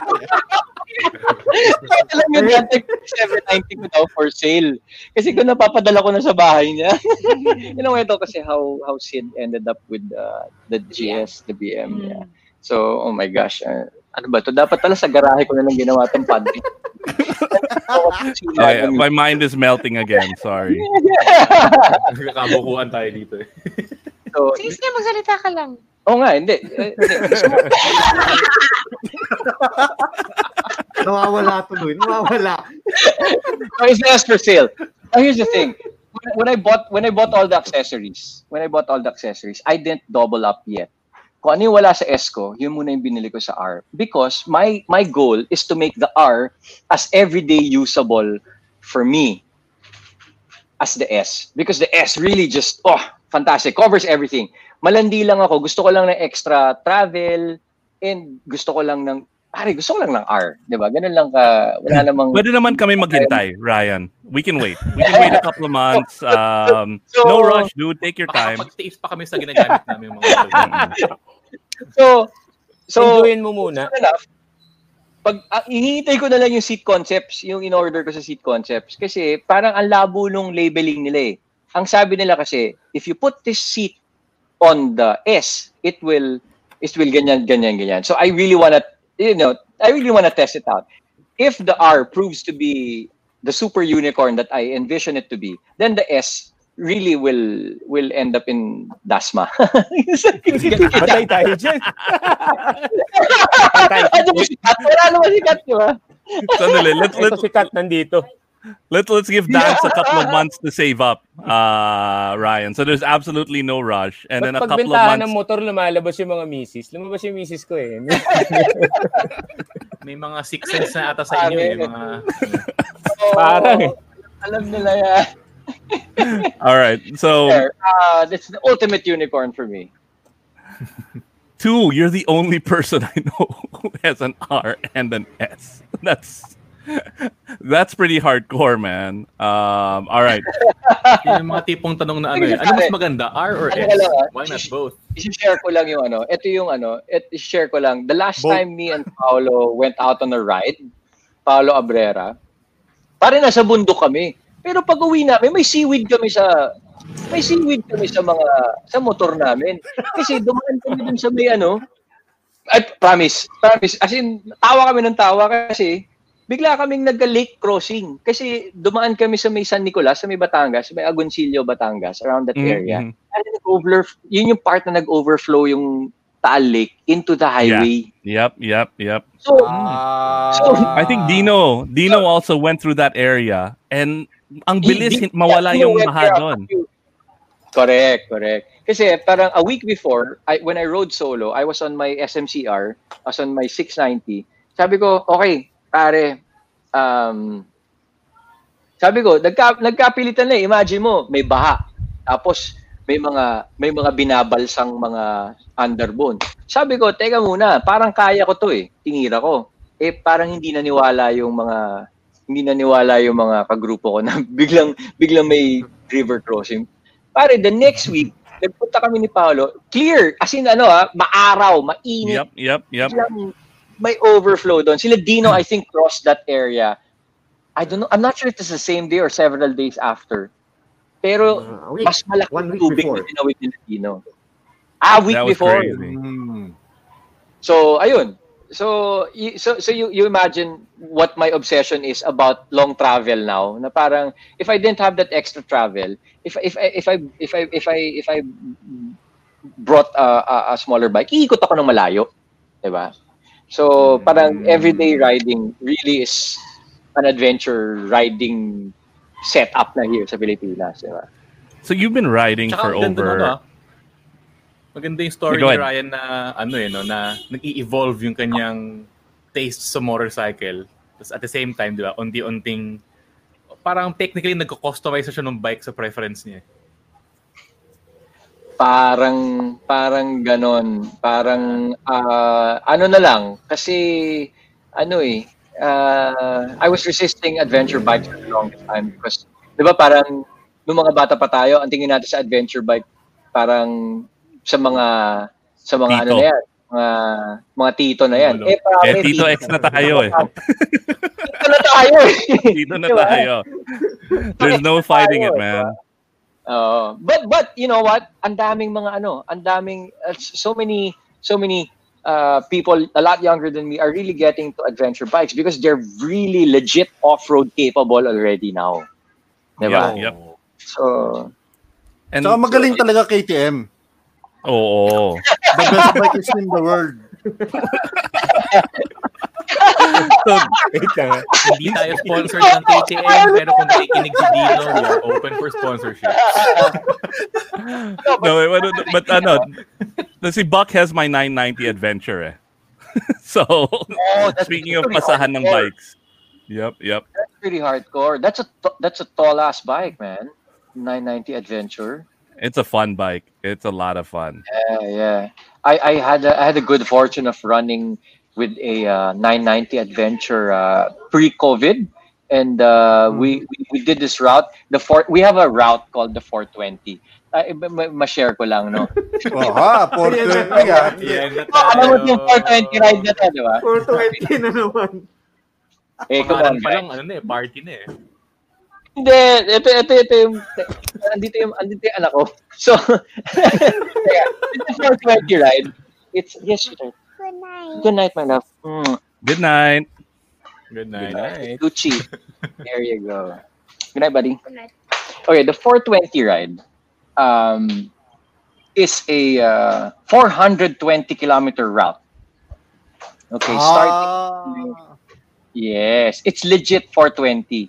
S5: Alam mo yan, 790 ko daw for sale. Kasi kung napapadala ko na sa bahay niya. Ito kasi how Sid ended up with the GS, the BM. Yeah. So, oh my gosh. Ano ba to? Dapat pala sa garahe ko na lang ginawa itong padre.
S7: My mind is melting again. Sorry.
S9: Nagkakabukuan tayo dito eh.
S10: So, sige, magsalita ka lang.
S5: Oo nga, hindi.
S8: Nawawala tuloy. Nawawala.
S5: So, it's the S for sale. Now, here's the thing. when I bought all the accessories, I didn't double up yet. Kung ano yung wala sa S ko, yun muna yung binili ko sa R. Because my goal is to make the R as everyday usable for me as the S. Because the S really just, fantastic. Covers everything. Malandi lang ako. Gusto ko lang ng extra travel and gusto ko lang ng R. Diba? Ganun lang ka. Wala namang...
S7: Pwede naman kami maghintay, Ryan. We can wait. We can wait a couple of months. No rush, dude. Take your time.
S9: Magtiis pa kami sa ginagamit namin mga
S5: So
S11: enjoyin mo muna.
S5: Pag hinihintay ko na lang yung seat concepts, yung in-order ko sa seat concepts. Kasi parang ang labo nung labeling nila eh. Ang sabi nila kasi, if you put this seat on the S, it will ganyan. So I really wanna test it out. If the R proves to be the super unicorn that I envision it to be, then the S really will end up in Dasma.
S11: Patay tayo dyan.
S5: Wala naman si Kat, di ba?
S11: Ito si Kat nandito.
S7: Let's give Dance a couple of months to save up, Ryan. So there's absolutely no rush. And then a couple of months...
S11: Pagbentahan ng motor, lumalabas yung mga misis. Lumabas yung misis ko eh.
S9: May mga six sense na ata sa inyo eh. Mga...
S11: Parang eh.
S5: Alam nila yan.
S7: All right, so...
S5: That's the ultimate unicorn for me.
S7: 2, you're the only person I know who has an R and an S. That's pretty hardcore, man. All right.
S9: Yung mga tipong tanong na ano mas maganda, R or S? Why not both?
S5: I-share ko lang yung i-share ko lang. The last time me and Paolo went out on a ride, Paolo Abrera, parang nasa bundok kami. Pero pag uwi namin, may seaweed kami sa motor namin. Kasi dumaan kami dun sa may promise. As in, tawa kami ng tawa kasi bigla kaming nagka-lake crossing. Kasi dumaan kami sa may San Nicolas, sa may Batangas, sa may Agoncillo, Batangas, around that area. And yun yung part na nag-overflow yung Taal Lake into the highway.
S7: Yeah. Yep.
S5: So
S7: I think Dino also went through that area and ang bilis mawala yung maha doon.
S5: Correct. Kasi parang a week before, when I rode solo, I was on my SMCR, I was on my 690. Sabi ko, okay, pare, sabi ko, nagkapilitan na eh. Imagine mo, may baha. Tapos, may mga binabalsang mga underbone. Sabi ko, teka muna, parang kaya ko to eh. Tinira ko. Parang hindi naniwala yung mga kagrupo ko na biglang may river crossing. Pare, the next week, nagpunta kami ni Paolo, clear, as in maaraw, mainit.
S7: Yep.
S5: May overflow doon. Sila Dino, I think, crossed that area. I don't know. I'm not sure if it's the same day or several days after. Pero mas malaki tubig na tinawid nila Dino. Week before. So, ayun. So you imagine what my obsession is about long travel now. Na parang if I didn't have that extra travel, if I brought a smaller bike, iikot ako ng malayo, 'di ba? So parang everyday riding really is an adventure riding setup na here sa Pilipinas, 'di ba?
S7: So you've been riding for over.
S9: Maganda yung story ni Ryan na na nag-i-evolve yung kanyang taste sa motorcycle. Tapos at the same time, di ba, unti-unting parang technically nagko-customize siya ng bike sa preference niya.
S5: Parang ganon. Parang na lang kasi I was resisting adventure bikes for the longest time because 'di ba parang nung mga bata pa tayo, ang tingin natin sa adventure bike parang sa mga
S7: tito.
S5: Na yan, mga tito na yan.
S7: Tito X na tayo eh. Tito na tayo. There's no fighting it, man.
S5: But you know what? Ang daming so many people a lot younger than me are really getting to adventure bikes because they're really legit off-road capable already now. Diba?
S7: Yep.
S5: So
S8: magaling talaga KTM.
S7: Oo.
S8: The best bike is in the world.
S9: Hindi tayo sponsored ng KTM, pero kung nakikinig si Dino, we are open for sponsorship.
S7: Si Buck has my 990 Adventure eh. So, speaking of pasahan ng bikes. Yep.
S5: That's pretty hardcore. That's a tall ass bike, man. 990 Adventure.
S7: It's a fun bike. It's a lot of fun.
S5: Yeah. I had a good fortune of running with a 990 Adventure pre-COVID, and we did this route. We have a route called the 420. Ma-share ko lang, no?
S8: 420
S5: Alam mo yung 420 ride na to, di ba?
S8: 420 na naman.
S5: Come on,
S9: palang party na eh.
S5: Hindi, ito yung andito yung anak ko. So, it's a 420 ride. It's sweetheart. Good night, my love.
S7: Good night.
S9: Good night.
S5: Gucci. There you go. Good night, buddy. Good night. Okay, the 420 ride is a 420-kilometer route. Okay, starting. Yes, it's legit 420.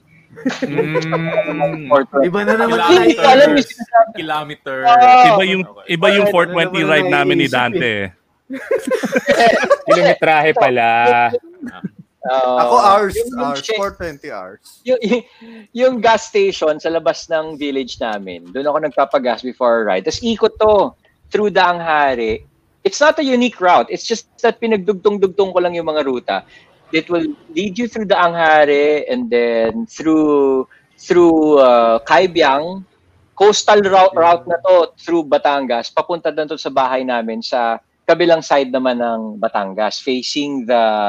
S8: Iba na naman
S9: kilometer.
S7: Iba yung 420 ride namin ni Dante.
S11: Kilometrahe pala.
S8: Ako hours, 420 hours.
S5: Yung gas station sa labas ng village namin, doon ako nagpapagas before a ride. Tapos ikot to through Daang Hari. It's not a unique route. It's just that pinagdugtong-dugtong ko lang yung mga ruta. It will lead you through Daang Hari and then through Kaibiyang. Coastal route na to through Batangas. Papunta doon to sa bahay namin sa kabilang side naman ng Batangas, facing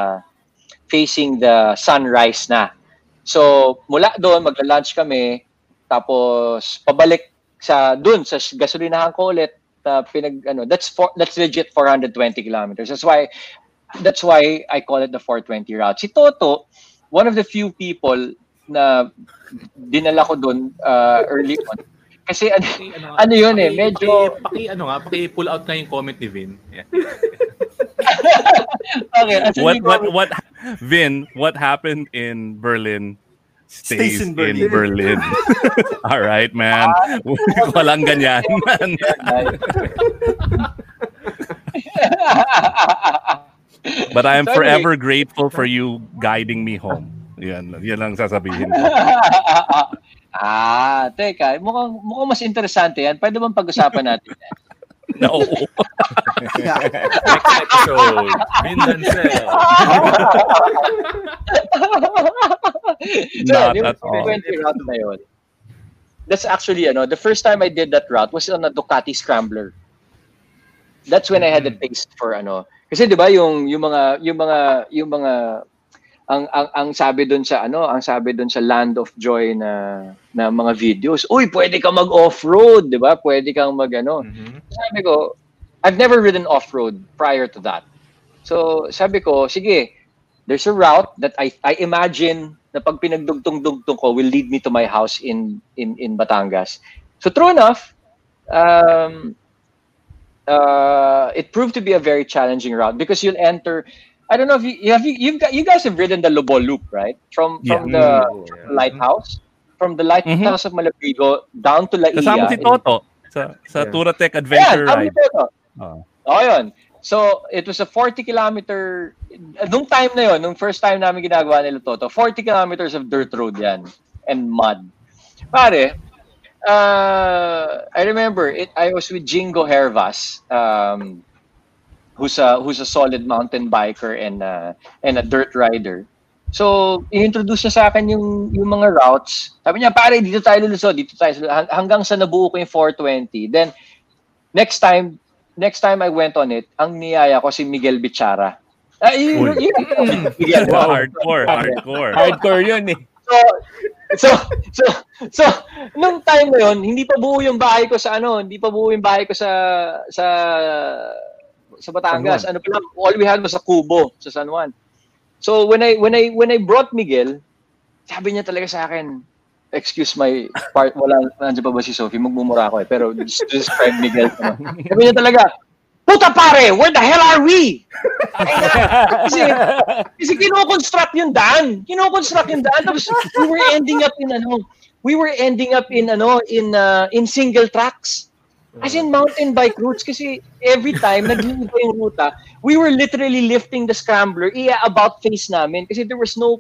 S5: the sunrise na. So, mula doon, magla-lunch kami, tapos pabalik sa gasolinahan ko ulit, that's legit 420 kilometers. That's why I call it the 420 route. Si Toto, one of the few people na dinala ko doon early on. Kasi ano yun medyo...
S9: Paki-pull out na yung comment ni Vin. Yeah.
S5: Okay.
S7: Vin, what happened in Berlin stays in Berlin. All right, man. Walang ganyan, man. But I am forever grateful for you guiding me home. Yan lang sasabihin ko.
S5: Teka. Mukhang mas interesante yan. Pwede bang pag-usapan natin yan?
S7: No.
S9: Next episode. Vin Dancel.
S7: Not at all.
S5: 20 route na yun. That's actually, the first time I did that route was on a Ducati Scrambler. That's when I had a taste for Kasi 'di ba yung mga ang sabi doon sa Land of Joy na mga videos, uy, pwede ka mag-off-road, 'di ba? Pwede kang Sabi ko, I've never ridden off-road prior to that. So, sabi ko, sige, there's a route that I imagine na pag pinagdugtong-dugtong ko will lead me to my house in Batangas. So, true enough, it proved to be a very challenging route because you'll enter. I don't know if you guys have ridden the Lobo Loop, right? From the lighthouse, from the lighthouse of Malabrigo down to La Ia.
S7: Kasama si Toto sa Touratech Adventure ride.
S5: Yun. So it was a 40-kilometer. Nung time na yun, nung first time namin ginagawa nila Toto, 40 kilometers of dirt road yan and mud. Pare. I remember it. I was with Jingo Hervas, who's a solid mountain biker and a dirt rider. So, i-introduce niya sa akin yung mga routes. Sabi niya, pare, dito tayo lulusod, hanggang sa nabuo ko yung 420. Then, next time I went on it, ang niyaya ko si Miguel Bichara.
S7: Miguel,
S11: Hardcore yun eh.
S5: So, nung time na yun, hindi pa buo yung bahay ko sa Batangas. All we had was a kubo sa San Juan. So when I brought Miguel, sabi niya talaga sa akin, excuse my part, nandiyan pa ba si Sophie? Magmumura ako pero just describe Miguel. Sabi niya talaga, puta pare, where the hell are we? Kasi kino-construct yung daan. Tapos we were ending up in single tracks. As in mountain bike routes kasi every time nag-iiba yung ruta, we were literally lifting the scrambler about face namin kasi there was no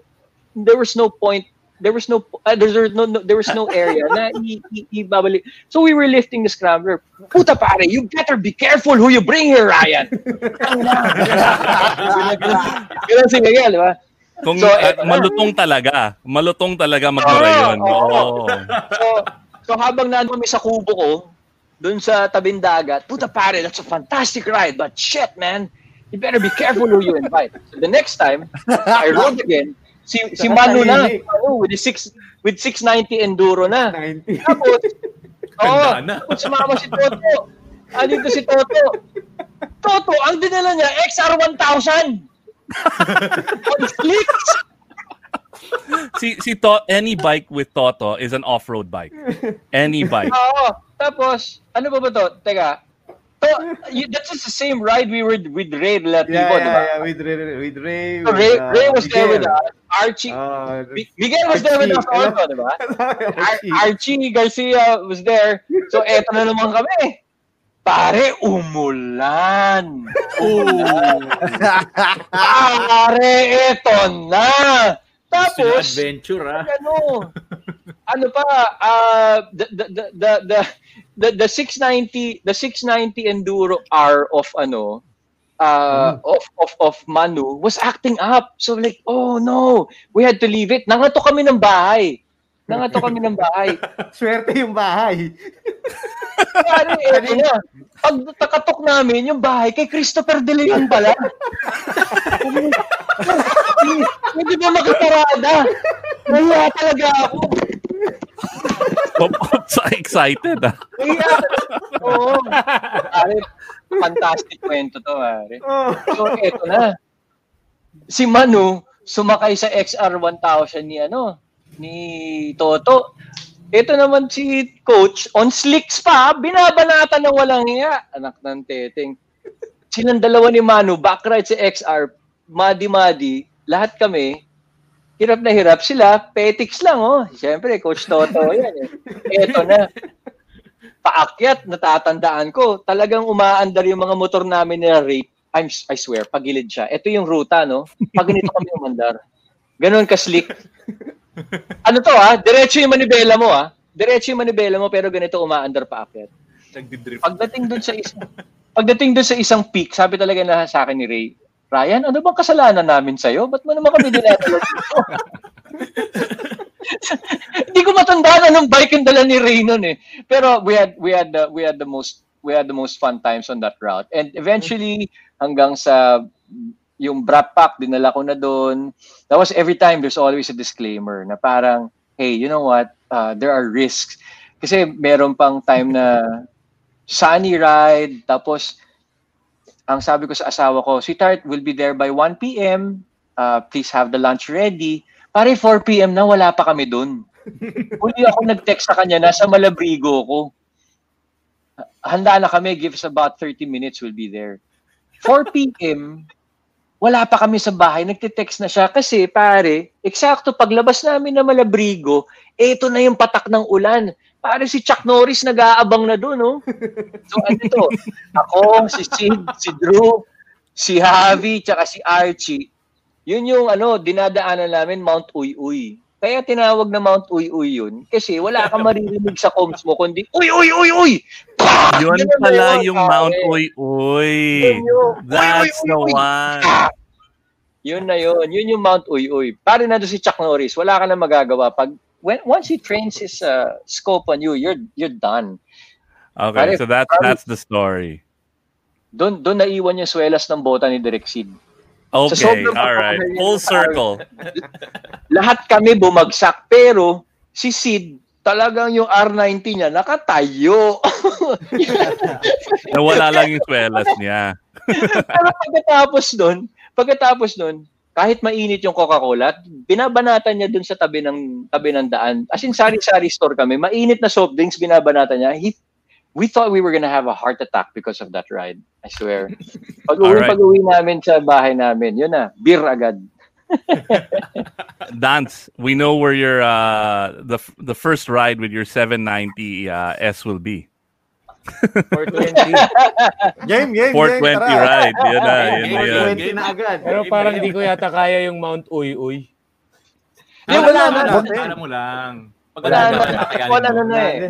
S5: area na ibabalik. So we were lifting the scrambler. Puta pare, you better be careful who you bring here, Ryan. Ganun si Miguel, di ba?
S7: Kung malutong talaga magmara yun.
S5: So habang nandun kami sa kubo ko, doon sa tabing dagat, puta pare, that's a fantastic ride, but shit, man, you better be careful who you invite. So the next time, I rode again, si Manu na, with 690 enduro na. Tapos sumama si Toto. Dito si Toto. Toto, ang dinala niya, XR 1000. On slicks.
S7: Any bike with Toto is an off-road bike. Any bike.
S5: Tapos, ano ba to? Teka. That's just the same ride we were with Ray Relativo, diba?
S12: Yeah, with Ray.
S5: So Ray was there with us. Archie. Miguel was there with us also, diba? Archie Garcia was there. So, eto na naman kami. Pare, umulan. Pare, eto na. Tapos,
S9: adventure,
S5: ano pa, the 690 enduro R of of Manu was acting up. So like, oh no, we had to leave it. Nangato kami ng bahay.
S12: Swerte yung bahay.
S5: Pag nakatok namin yung bahay kay Christopher De Leon pala. Hindi ba makaparada? Wala talaga ako.
S7: So excited,
S5: Oo. Fantastic kwento to, pare. So, eto na. Si Manu, sumakay sa XR 1000 ni Toto. Ito naman si Coach, on slicks pa, binabanatan ng walang hiya. Anak ng teteng. Silang dalawa ni Manu, backride sa XR, madi-madi, lahat kami, hirap na hirap sila, petics lang, Siyempre, Coach Toto, yan. Ito na. Paakyat, natatandaan ko, talagang umaandar yung mga motor namin ni Ray. I swear, pagilid siya. Ito yung ruta, no? Pag ganito kami umandar. Ganon ka-slick. Ano to, diretso yung manibela mo, pero ganito umaandar paakyat. Pagdating dun sa isang peak, sabi talaga na sa akin ni Ray, Ryan, ano bang kasalanan namin sa'yo? Ba't mo naman kami dinatala dito? Hindi ko matandaan anong bike yung dala ni Ray nun eh. Pero we had the most fun times on that route. And eventually, hanggang sa yung Brap Pack, dinala ko na doon. That was every time there's always a disclaimer na parang, hey, you know what? There are risks. Kasi meron pang time na sunny ride, tapos ang sabi ko sa asawa ko, sweetheart, we'll be there by 1 p.m. Please have the lunch ready. Pare, 4 p.m. na, wala pa kami dun. Huli ako nag-text sa kanya, nasa Malabrigo ko. Handa na kami, give us about 30 minutes, we'll be there. 4 p.m., wala pa kami sa bahay, nagte-text na siya kasi pare, eksakto paglabas namin na Malabrigo, eto na yung patak ng ulan. Pare si Chuck Norris nag-aabang na doon, no? So ano to? Ako, si Sid, si Drew, si Javi, tsaka si Archie. Yun yung dinadaanan namin Mount Uy-Uy. Kaya tinawag na Mount Uy-Uy yun kasi wala kang maririnig sa comms mo kundi uy uy uy uy.
S7: Yun pala yung Mount Uy-Uy. That's the one.
S5: Yun na yun. Yun yung Mount Uy-Uy. Pare na doon si Chuck Norris, wala ka na magagawa pag once he trains his scope on you, you're done.
S7: Okay, pare, so that's the story.
S5: Doon naiwan yung swelas ng bota ni Direk Sid.
S7: Okay, all right. Full circle.
S5: Lahat kami bumagsak, pero si Sid, talagang yung R90 niya, nakatayo.
S7: Nawala lang yung swelas niya.
S5: Pero pagkatapos nun, kahit mainit yung Coca-Cola, binabanatan niya dun sa tabi ng daan. As in, sari-sari store kami. Mainit na soft drinks, binabanatan niya. We thought we were gonna have a heart attack because of that ride. I swear. Pag-uwi namin sa bahay namin, yun na, beer agad.
S7: Dance, we know where your the first ride with your 790 S will be.
S11: 420.
S8: Game.
S7: 420 ride. Yun na.
S12: 420 na agad.
S11: Pero parang di ko yata kaya yung Mount Uy.
S5: Wala na.
S9: Para mo lang.
S5: Wala na eh.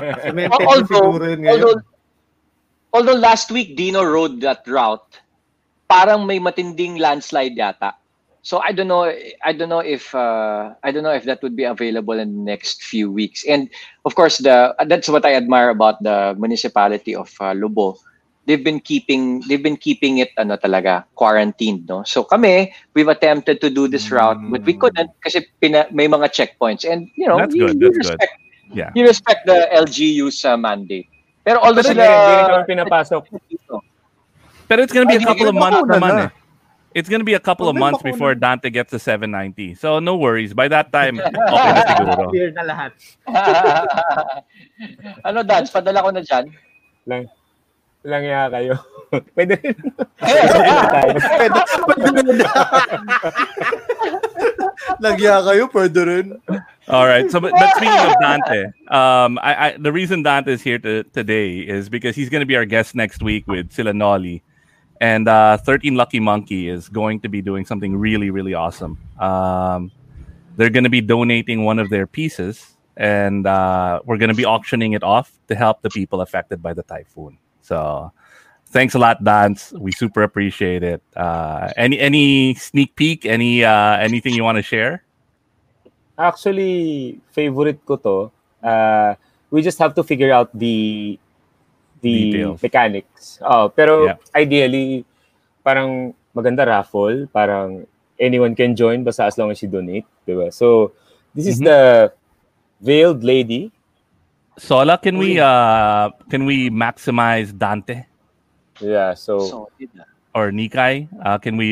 S5: Although last week Dino rode that route, parang may matinding landslide yata. So I don't know if that would be available in the next few weeks. And of course, that's what I admire about the municipality of Lobo. They've been keeping it talaga quarantined, no. So we've attempted to do this route, but we couldn't kasi may mga checkpoints, and
S7: that's good. Yeah,
S5: you respect the LGU's mandate. Pero although
S11: hindi naman pinapasok.
S7: Pero it's gonna be a couple of months naman eh. It's gonna be a couple of months before Dante gets the 790. So no worries. By that time, okay na siguro.
S12: Clear na lahat.
S5: Ano, Dance? Padala ko na dyan.
S11: Lang ya kayo. Pwede rin.
S8: Lagya kayo, pwede rin.
S7: All right. So, but speaking of Dante, the reason Dante is here today is because he's going to be our guest next week with Sila Nolly. And 13 Lucky Monkey is going to be doing something really, really awesome. They're going to be donating one of their pieces, and we're going to be auctioning it off to help the people affected by the typhoon. So, thanks a lot, Dance. We super appreciate it. Any sneak peek? Anything you want to share?
S11: Actually, favorite ko to. We just have to figure out the
S7: details.
S11: Mechanics. Pero ideally, parang maganda raffle. Parang anyone can join basta as long as you donate. Diba? So, this is the Veiled Lady.
S7: Sola, can we maximize Dante?
S11: Yeah, so
S7: or Nikai, can we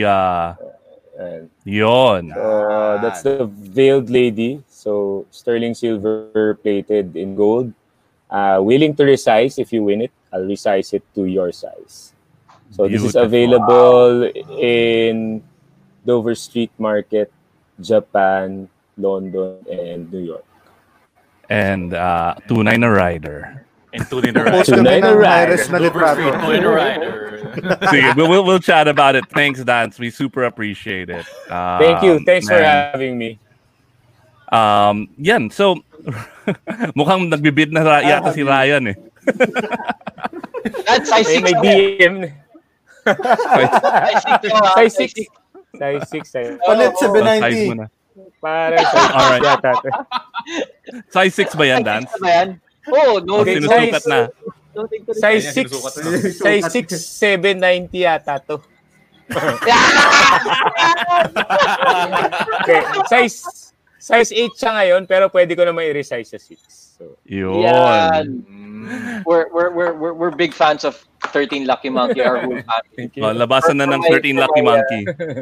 S7: yon?
S11: That's the Veiled Lady. So sterling silver plated in gold. Willing to resize if you win it. I'll resize it to your size. So this is available in Dover Street Market, Japan, London, and New York.
S7: And tunay na rider.
S9: And tunay na rider.
S8: Tunay na rider.
S9: Tunay na rider.
S7: See, we'll chat about it. Thanks, Dance. We super appreciate it.
S11: Thank you. Thanks for having me.
S7: Yan. So, mukhang nagbibid na yata si Ryan eh.
S5: That's size 6.
S11: May DM. Size 6.
S8: Palit 790.
S11: Parang
S7: alright.
S11: yata.
S7: Size 6 ba yan, Dance?
S5: Oh, no.
S7: Sinusukat na.
S11: Size 6, 790 yata to. Okay, size 8 siya ngayon, pero pwede ko naman i-resize sa 6. So,
S7: yun.
S5: Yeah. We're big fans of 13 Lucky Monkey, our whole family.
S7: Labasan na ng 13 Lucky Monkey.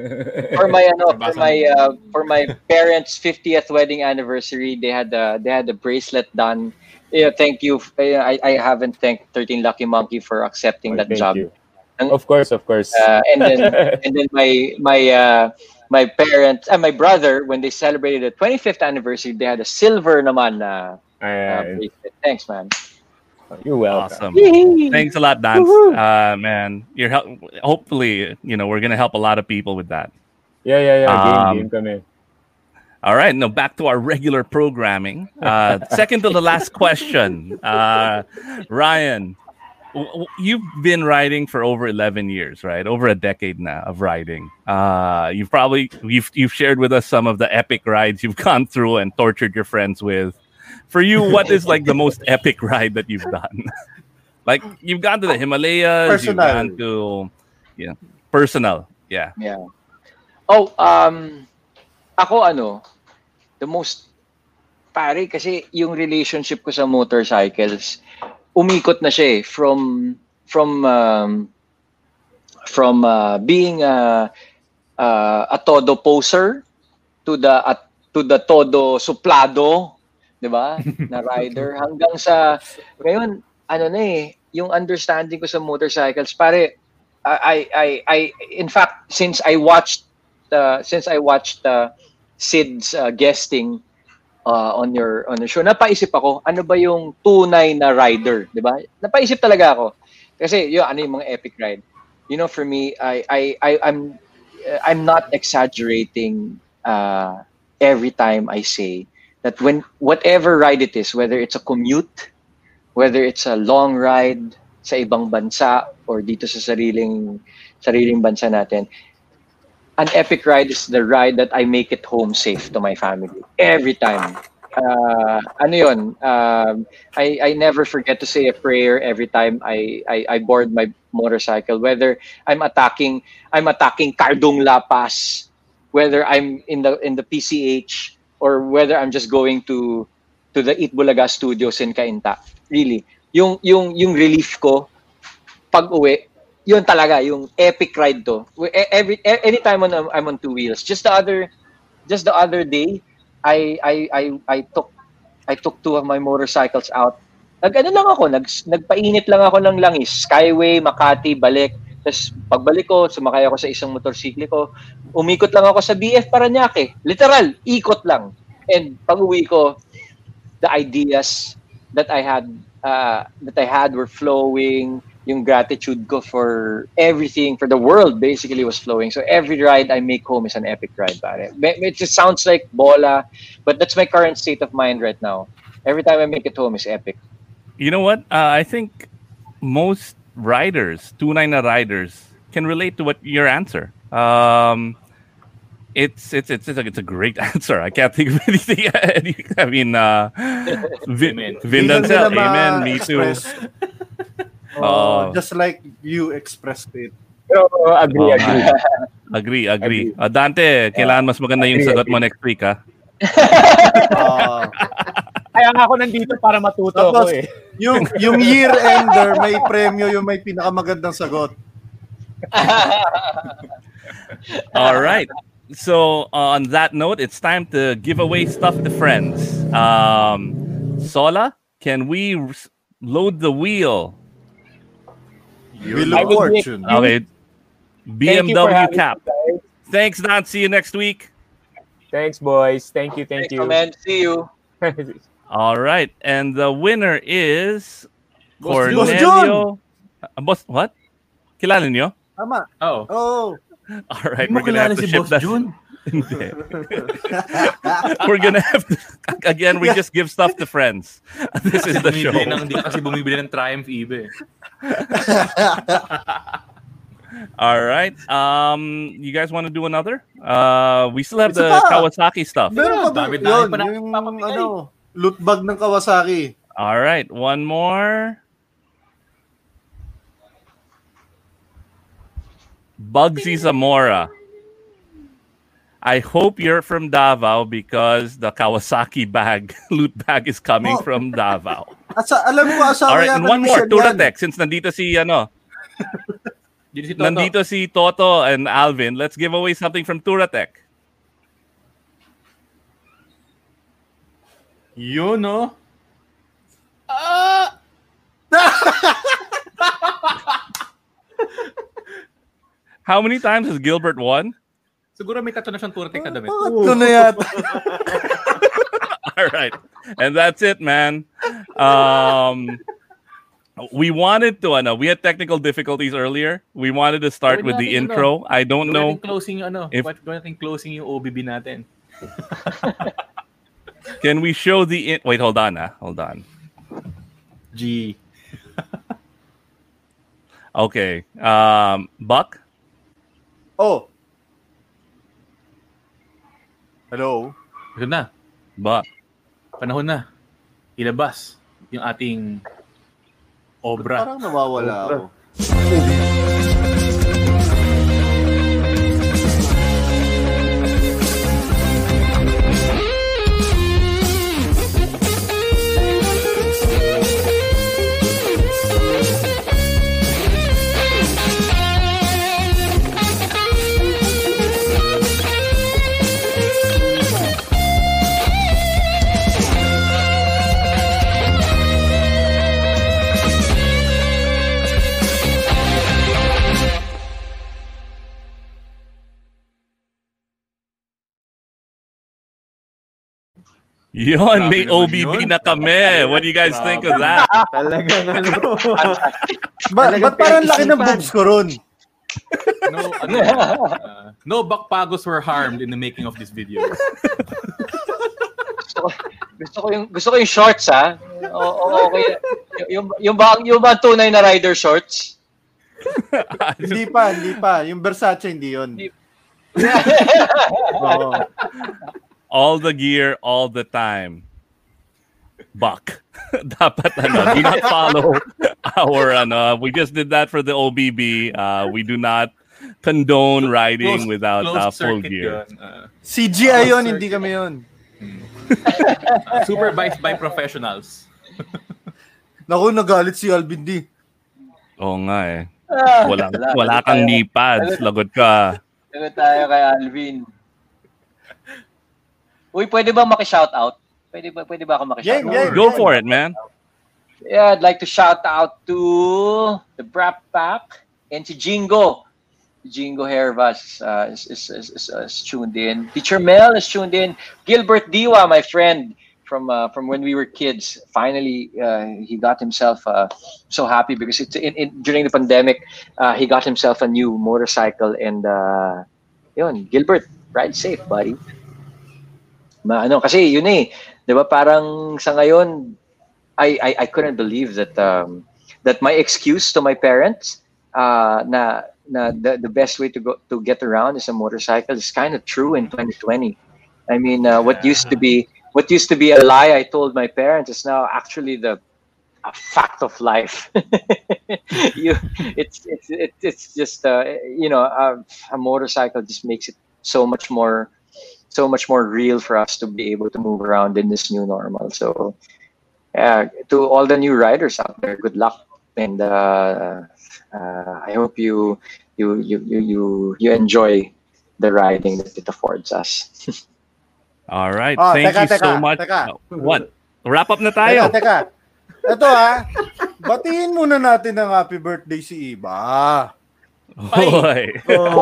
S5: For my parents' 50th wedding anniversary, they had a bracelet done. Yeah, thank you. I haven't thanked 13 Lucky Monkey for accepting that job.
S11: You. Of course.
S5: And then my parents and my brother, when they celebrated the 25th anniversary, they had a silver naman bracelet. Thanks, man.
S11: You're welcome.
S7: Awesome. Thanks a lot, Dance. Man, hopefully, we're gonna help a lot of people with that.
S11: Yeah. Game kami.
S7: All right, now back to our regular programming. Second to the last question, Ryan. You've been riding for over 11 years, right? Over a decade now of riding. You've shared with us some of the epic rides you've gone through and tortured your friends with. For you, what is like the most epic ride that you've done? Like you've gone to the Himalayas,
S8: personal.
S7: You've gone to personal. Yeah.
S5: Oh, ako the most pare kasi yung relationship ko sa motorcycles umikot na siya from being a todo poser to the todo suplado, 'di ba? Na rider hanggang sa ngayon yung understanding ko sa motorcycles, pare, I in fact, since I watched Sid's guesting on your show, napaisip ako, ano ba yung tunay na rider, di ba? Napaisip talaga ako. Kasi yung mga epic ride. For me, I'm not exaggerating every time I say that whatever ride it is, whether it's a commute, whether it's a long ride sa ibang bansa or dito sa sariling bansa natin, an epic ride is the ride that I make it home safe to my family every time. I never forget to say a prayer every time I board my motorcycle, whether I'm attacking Cardong La Paz, whether I'm in the PCH, or whether I'm just going to the Eat Bulaga Studios in Cainta. Really, yung relief ko pag uwi, yun talaga yung epic ride to. Anytime I'm on two wheels. Just the other day, I took two of my motorcycles out. Nagpainit lang ako ng langis, Skyway, Makati, balik. Tapos pagbalik ko, sumakay ako sa isang motorsiklo ko. Umikot lang ako sa BF Parañaque. Literal, ikot lang. And pag-uwi ko, the ideas that I had were flowing. Yung gratitude ko for everything, for the world, basically was flowing. So every ride I make home is an epic ride, pare. It just sounds like bola, but that's my current state of mind right now. Every time I make it home is epic. You know what? I think most riders, tunay na riders, can relate to what your answer. It's a great answer. I can't think of anything. I mean, Vin Dancel, amen. Me too.
S8: Just like you expressed it.
S5: Agree. Dante, kailangan mas maganda yung sagot mo next week, ha?
S13: Kaya nga ako nandito para matuto
S8: tapos,
S13: ako eh.
S8: Yung year-ender, may premyo yung may pinakamagandang sagot.
S7: All right. So, on that note, it's time to give away stuff to friends. Sola, can we load the wheel?
S8: Wheel of Fortune.
S7: Okay. BMW cap. Thanks, Don. See you next week.
S11: Thanks, boys. Thank you.
S5: Thanks, man. See you.
S7: All right. And the winner is
S8: Cornelio.
S7: Boss, what? Kilala niyo?
S8: Tama.
S7: Oh. All right. We're going to have to ship that. We're going to have to, again, we just give stuff to friends. This is the show.
S9: Hindi kasi bumibili ng Triumph EVE.
S7: All right. You guys want to do another? We still have the Kawasaki stuff.
S8: Meron pa yun, yung loot bag ng Kawasaki.
S7: All right. One more. Bugsy Zamora. I hope you're from Davao because the Kawasaki loot bag is coming from Davao.
S8: Alam mo,
S7: all right, and one more, Turatec, since nandito si Toto and Alvin, let's give away something from Turatec.
S9: Yun, no?
S7: How many times has Gilbert won?
S9: Siguro may tatlo na siyang Turatec na damit.
S8: Ito na yata.
S7: All right. And that's it, man. We wanted to, we had technical difficulties earlier. We wanted to start with the intro. I don't know.
S9: Closing yung OBB natin.
S7: Can we show the... Wait, hold on. Hold on.
S9: G.
S7: Okay. Buck?
S8: Oh. Hello?
S9: Ito na.
S7: Buck.
S9: Panahon na. Ilabas yung ating obra.
S8: Parang nawawala ako.
S7: Yun, may OBB na kami. What do you guys think of that?
S12: Talagang ano.
S8: Ba't parang laki ng boobs ko ron?
S9: No bakpagos were harmed in the making of this video.
S5: Gusto ko yung shorts, ha? Okay. Yung ba tunay na rider shorts?
S8: Hindi pa. Yung Versace, hindi yun.
S7: All the gear, all the time. Buck. Dapat do not follow our we just did that for the OBB. We do not condone riding without full gear.
S8: CGI yun, hindi kami yun.
S9: Supervised by professionals.
S8: Naku, nagalit si Alvin D.
S7: Oo nga eh. Wala kang knee pads. Lagot ka.
S5: Lagot tayo kay Alvin. Uy, pwede ba maki-shoutout? Pwede ba ako maki-shoutout?
S8: Yeah.
S7: Go for it, man.
S5: Yeah, I'd like to shout out to the Brap Pack and to Jingo. Jingo Hervas is tuned in. Teacher Mel is tuned in. Gilbert Diwa, my friend from when we were kids. Finally, he got himself so happy because during the pandemic, he got himself a new motorcycle. And yun, Gilbert, ride safe, buddy. Kasi yun eh, 'di ba, parang sa ngayon I couldn't believe that my excuse to my parents na the best way to get around is a motorcycle is kind of true in 2020. I mean, what used to be a lie I told my parents is now actually a fact of life. It's just a motorcycle just makes it so much more real for us to be able to move around in this new normal. So, to all the new riders out there, good luck, and I hope you enjoy the riding that it affords us.
S7: All right, thank you so much. What? Wrap up na tayo.
S8: Teka. Ito batiin muna natin ng happy birthday si Iba.
S7: Hoy.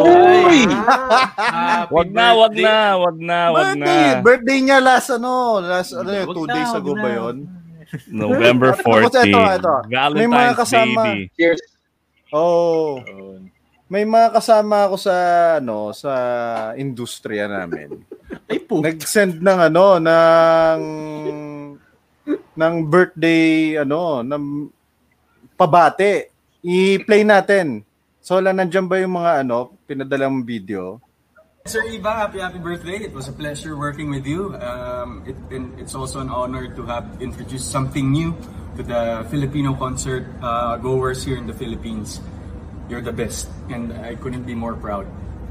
S7: Wag na.
S8: Birthday niya last 2 days ago ba 'yon?
S7: November 14. Valentine's
S8: may mga kasama,
S7: baby.
S5: Cheers.
S8: May mga kasama ako sa industriya namin. Nag-send ng birthday ng pabate. I-play natin. So, nandiyan ba yung mga pinadalang video?
S14: Sir Iba, happy birthday. It was a pleasure working with you. It's also an honor to have introduced something new to the Filipino concert goers here in the Philippines. You're the best, and I couldn't be more proud.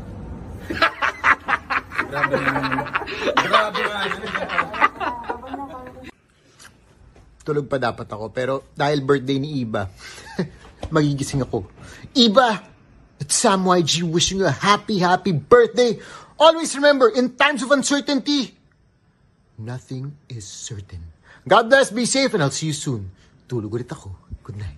S15: Tulog pa dapat ako, pero dahil birthday ni Iba, magigising ako. Iba, it's Sam YG wishing you a happy birthday. Always remember, in times of uncertainty, nothing is certain. God bless, be safe, and I'll see you soon. Tulog ulit ako. Good night.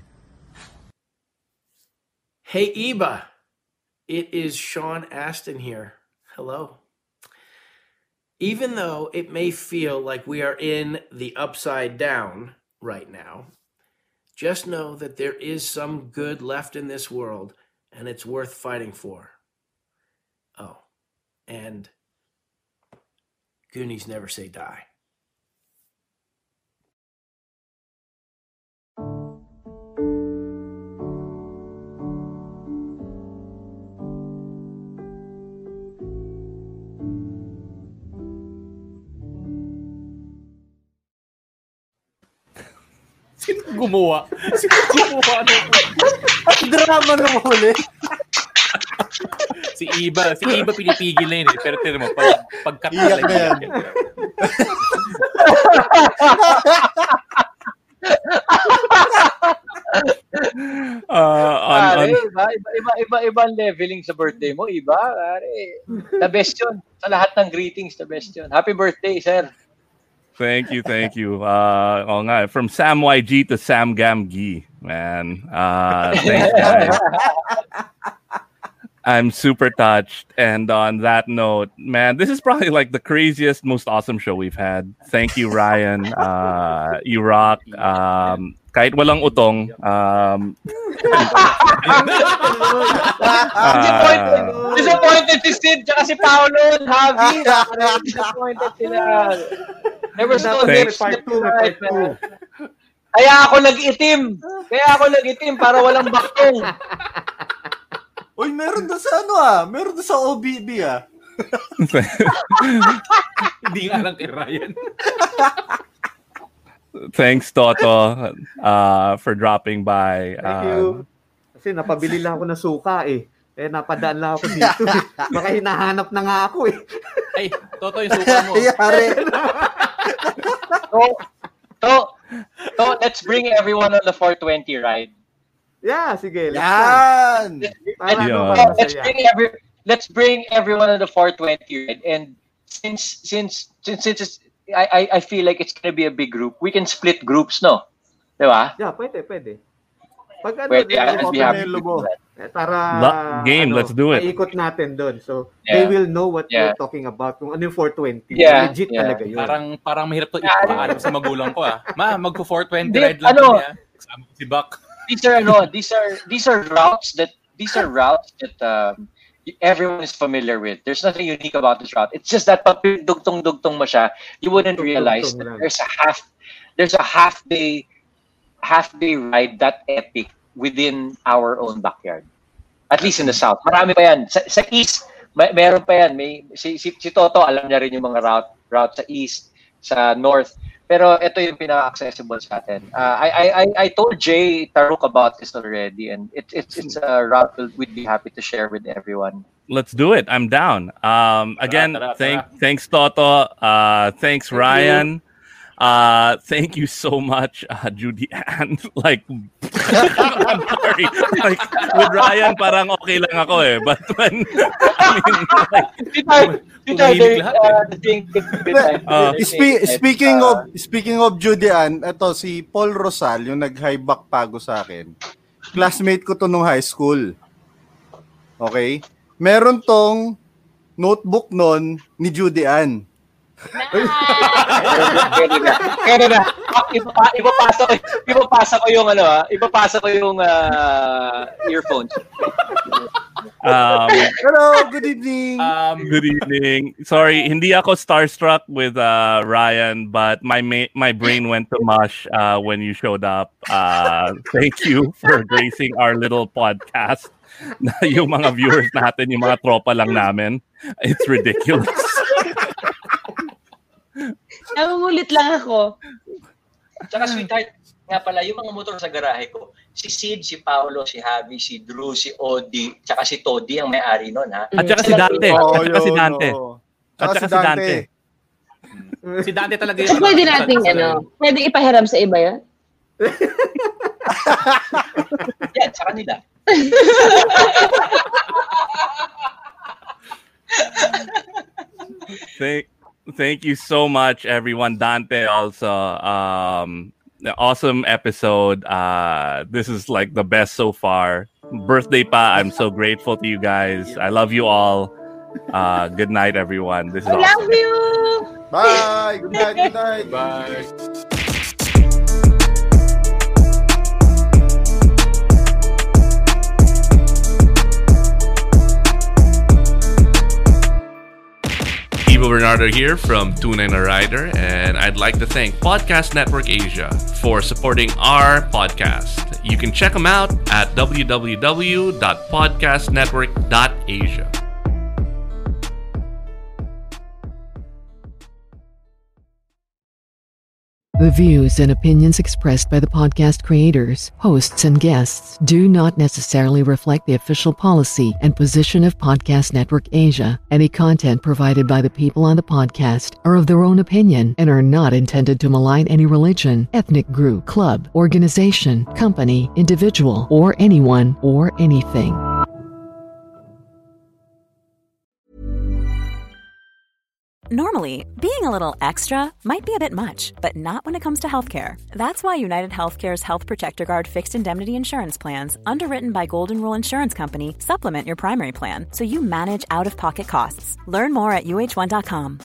S16: Hey, Iba. It is Sean Astin here. Hello. Even though it may feel like we are in the upside down right now, just know that there is some good left in this world, and it's worth fighting for. Oh, and Goonies never say die.
S9: Sino gumawa?
S8: Ang drama ng huli.
S9: Si Iba pinipigil na yun eh. Pero tira mo, pagkat
S8: iyak na yan.
S5: Iba ang leveling sa birthday mo, Iba. The best yun. Sa lahat ng greetings, the best yun. Happy birthday, sir.
S7: Thank you. From Sam YG to Sam Gamgee, man. Thanks, guys. I'm super touched. And on that note, man, this is probably like the craziest, most awesome show we've had. Thank you, Ryan. You rock. Kahit walang utong.
S5: Disappointed si Sid tsaka si Paolo and Javi. Disappointed sila. There was no
S12: part 2.
S5: Kaya ako nag-itim para walang baktong.
S8: Uy, meron doon sa OBB
S9: Hindi nga lang kay Ryan.
S7: Thanks, Toto, for dropping by.
S12: Thank you. Kasi napabili lang ako ng suka eh. Napadaan lang ako dito. Baka hinahanap na nga ako eh.
S9: Ay, Toto, yung suka mo.
S5: So, let's bring everyone on the 420 ride.
S12: Yeah, sige.
S5: Let's bring everyone on the 420 ride. And since it's, I feel like it's gonna be a big group, we can split groups, no? Diba?
S12: Yeah, pwede. Pag
S5: I'll be happy.
S12: Para
S7: let's do it.
S12: Maikot natin doon. So, they will know what we're talking about. Kung ano yung 420.
S5: Yeah.
S12: Legit talaga yun.
S9: Parang mahirap to ipaalam sa magulang ko Ma, mag-420 ride lang kami Kasama ko si Buck.
S5: These are routes that everyone is familiar with. There's nothing unique about this route. It's just that pag dugtong mo siya, you wouldn't realize that there's a half day ride that epic within our own backyard. At least in the south. Marami pa yan. Sa east, meron pa yan. Si Toto, alam niya rin yung mga route sa east, sa north. Pero ito yung pinaka-accessible sa atin. I told Jay Taruk about this already, and it's a route we'd be happy to share with everyone.
S7: Let's do it. I'm down. Again, thanks Toto. Thanks Ryan. Thank you so much, Judy Ann. Like, I'm sorry. Like, with Ryan, parang okay lang ako But when,
S8: speaking of Judy Ann, ito si Paul Rosal, yung nag-highback pago sa akin. Classmate ko to nung high school. Okay? Meron tong notebook nun ni Judy Ann.
S5: Kaya na. Ipapasa ko yung earphones.
S8: Hello, good evening.
S7: Good evening. Sorry, hindi ako starstruck with Ryan, but my brain went to mush when you showed up. Thank you for gracing our little podcast. Yung mga viewers natin, yung mga tropa lang namin. It's ridiculous.
S10: Nangungulit lang ako.
S5: Tsaka sweetheart, nga pala, yung mga motor sa garahe ko, si Sid, si Paolo, si Javi, si Drew, si Odi, tsaka si Toddy ang may-ari nun, ha?
S7: At tsaka si Dante. Si Dante talaga yun.
S10: Pwede natin, pwede ipahiram sa iba yan?
S5: Yan, sa kanila.
S7: Thank you so much, everyone. Dante also. Awesome episode. This is like the best so far. Birthday pa. I'm so grateful to you guys. I love you all. Good night, everyone. This is awesome.
S10: Love you.
S8: Bye. Good night.
S9: Bye.
S7: Ivo Bernardo here from Tunay na Rider, and I'd like to thank Podcast Network Asia for supporting our podcast. You can check them out at www.podcastnetwork.asia.
S17: The views and opinions expressed by the podcast creators, hosts, and guests do not necessarily reflect the official policy and position of Podcast Network Asia. Any content provided by the people on the podcast are of their own opinion and are not intended to malign any religion, ethnic group, club, organization, company, individual, or anyone or anything.
S1: Normally, being a little extra might be a bit much, but not when it comes to healthcare. That's why United Healthcare's Health Protector Guard fixed indemnity insurance plans, underwritten by Golden Rule Insurance Company, supplement your primary plan so you manage out-of-pocket costs. Learn more at uh1.com.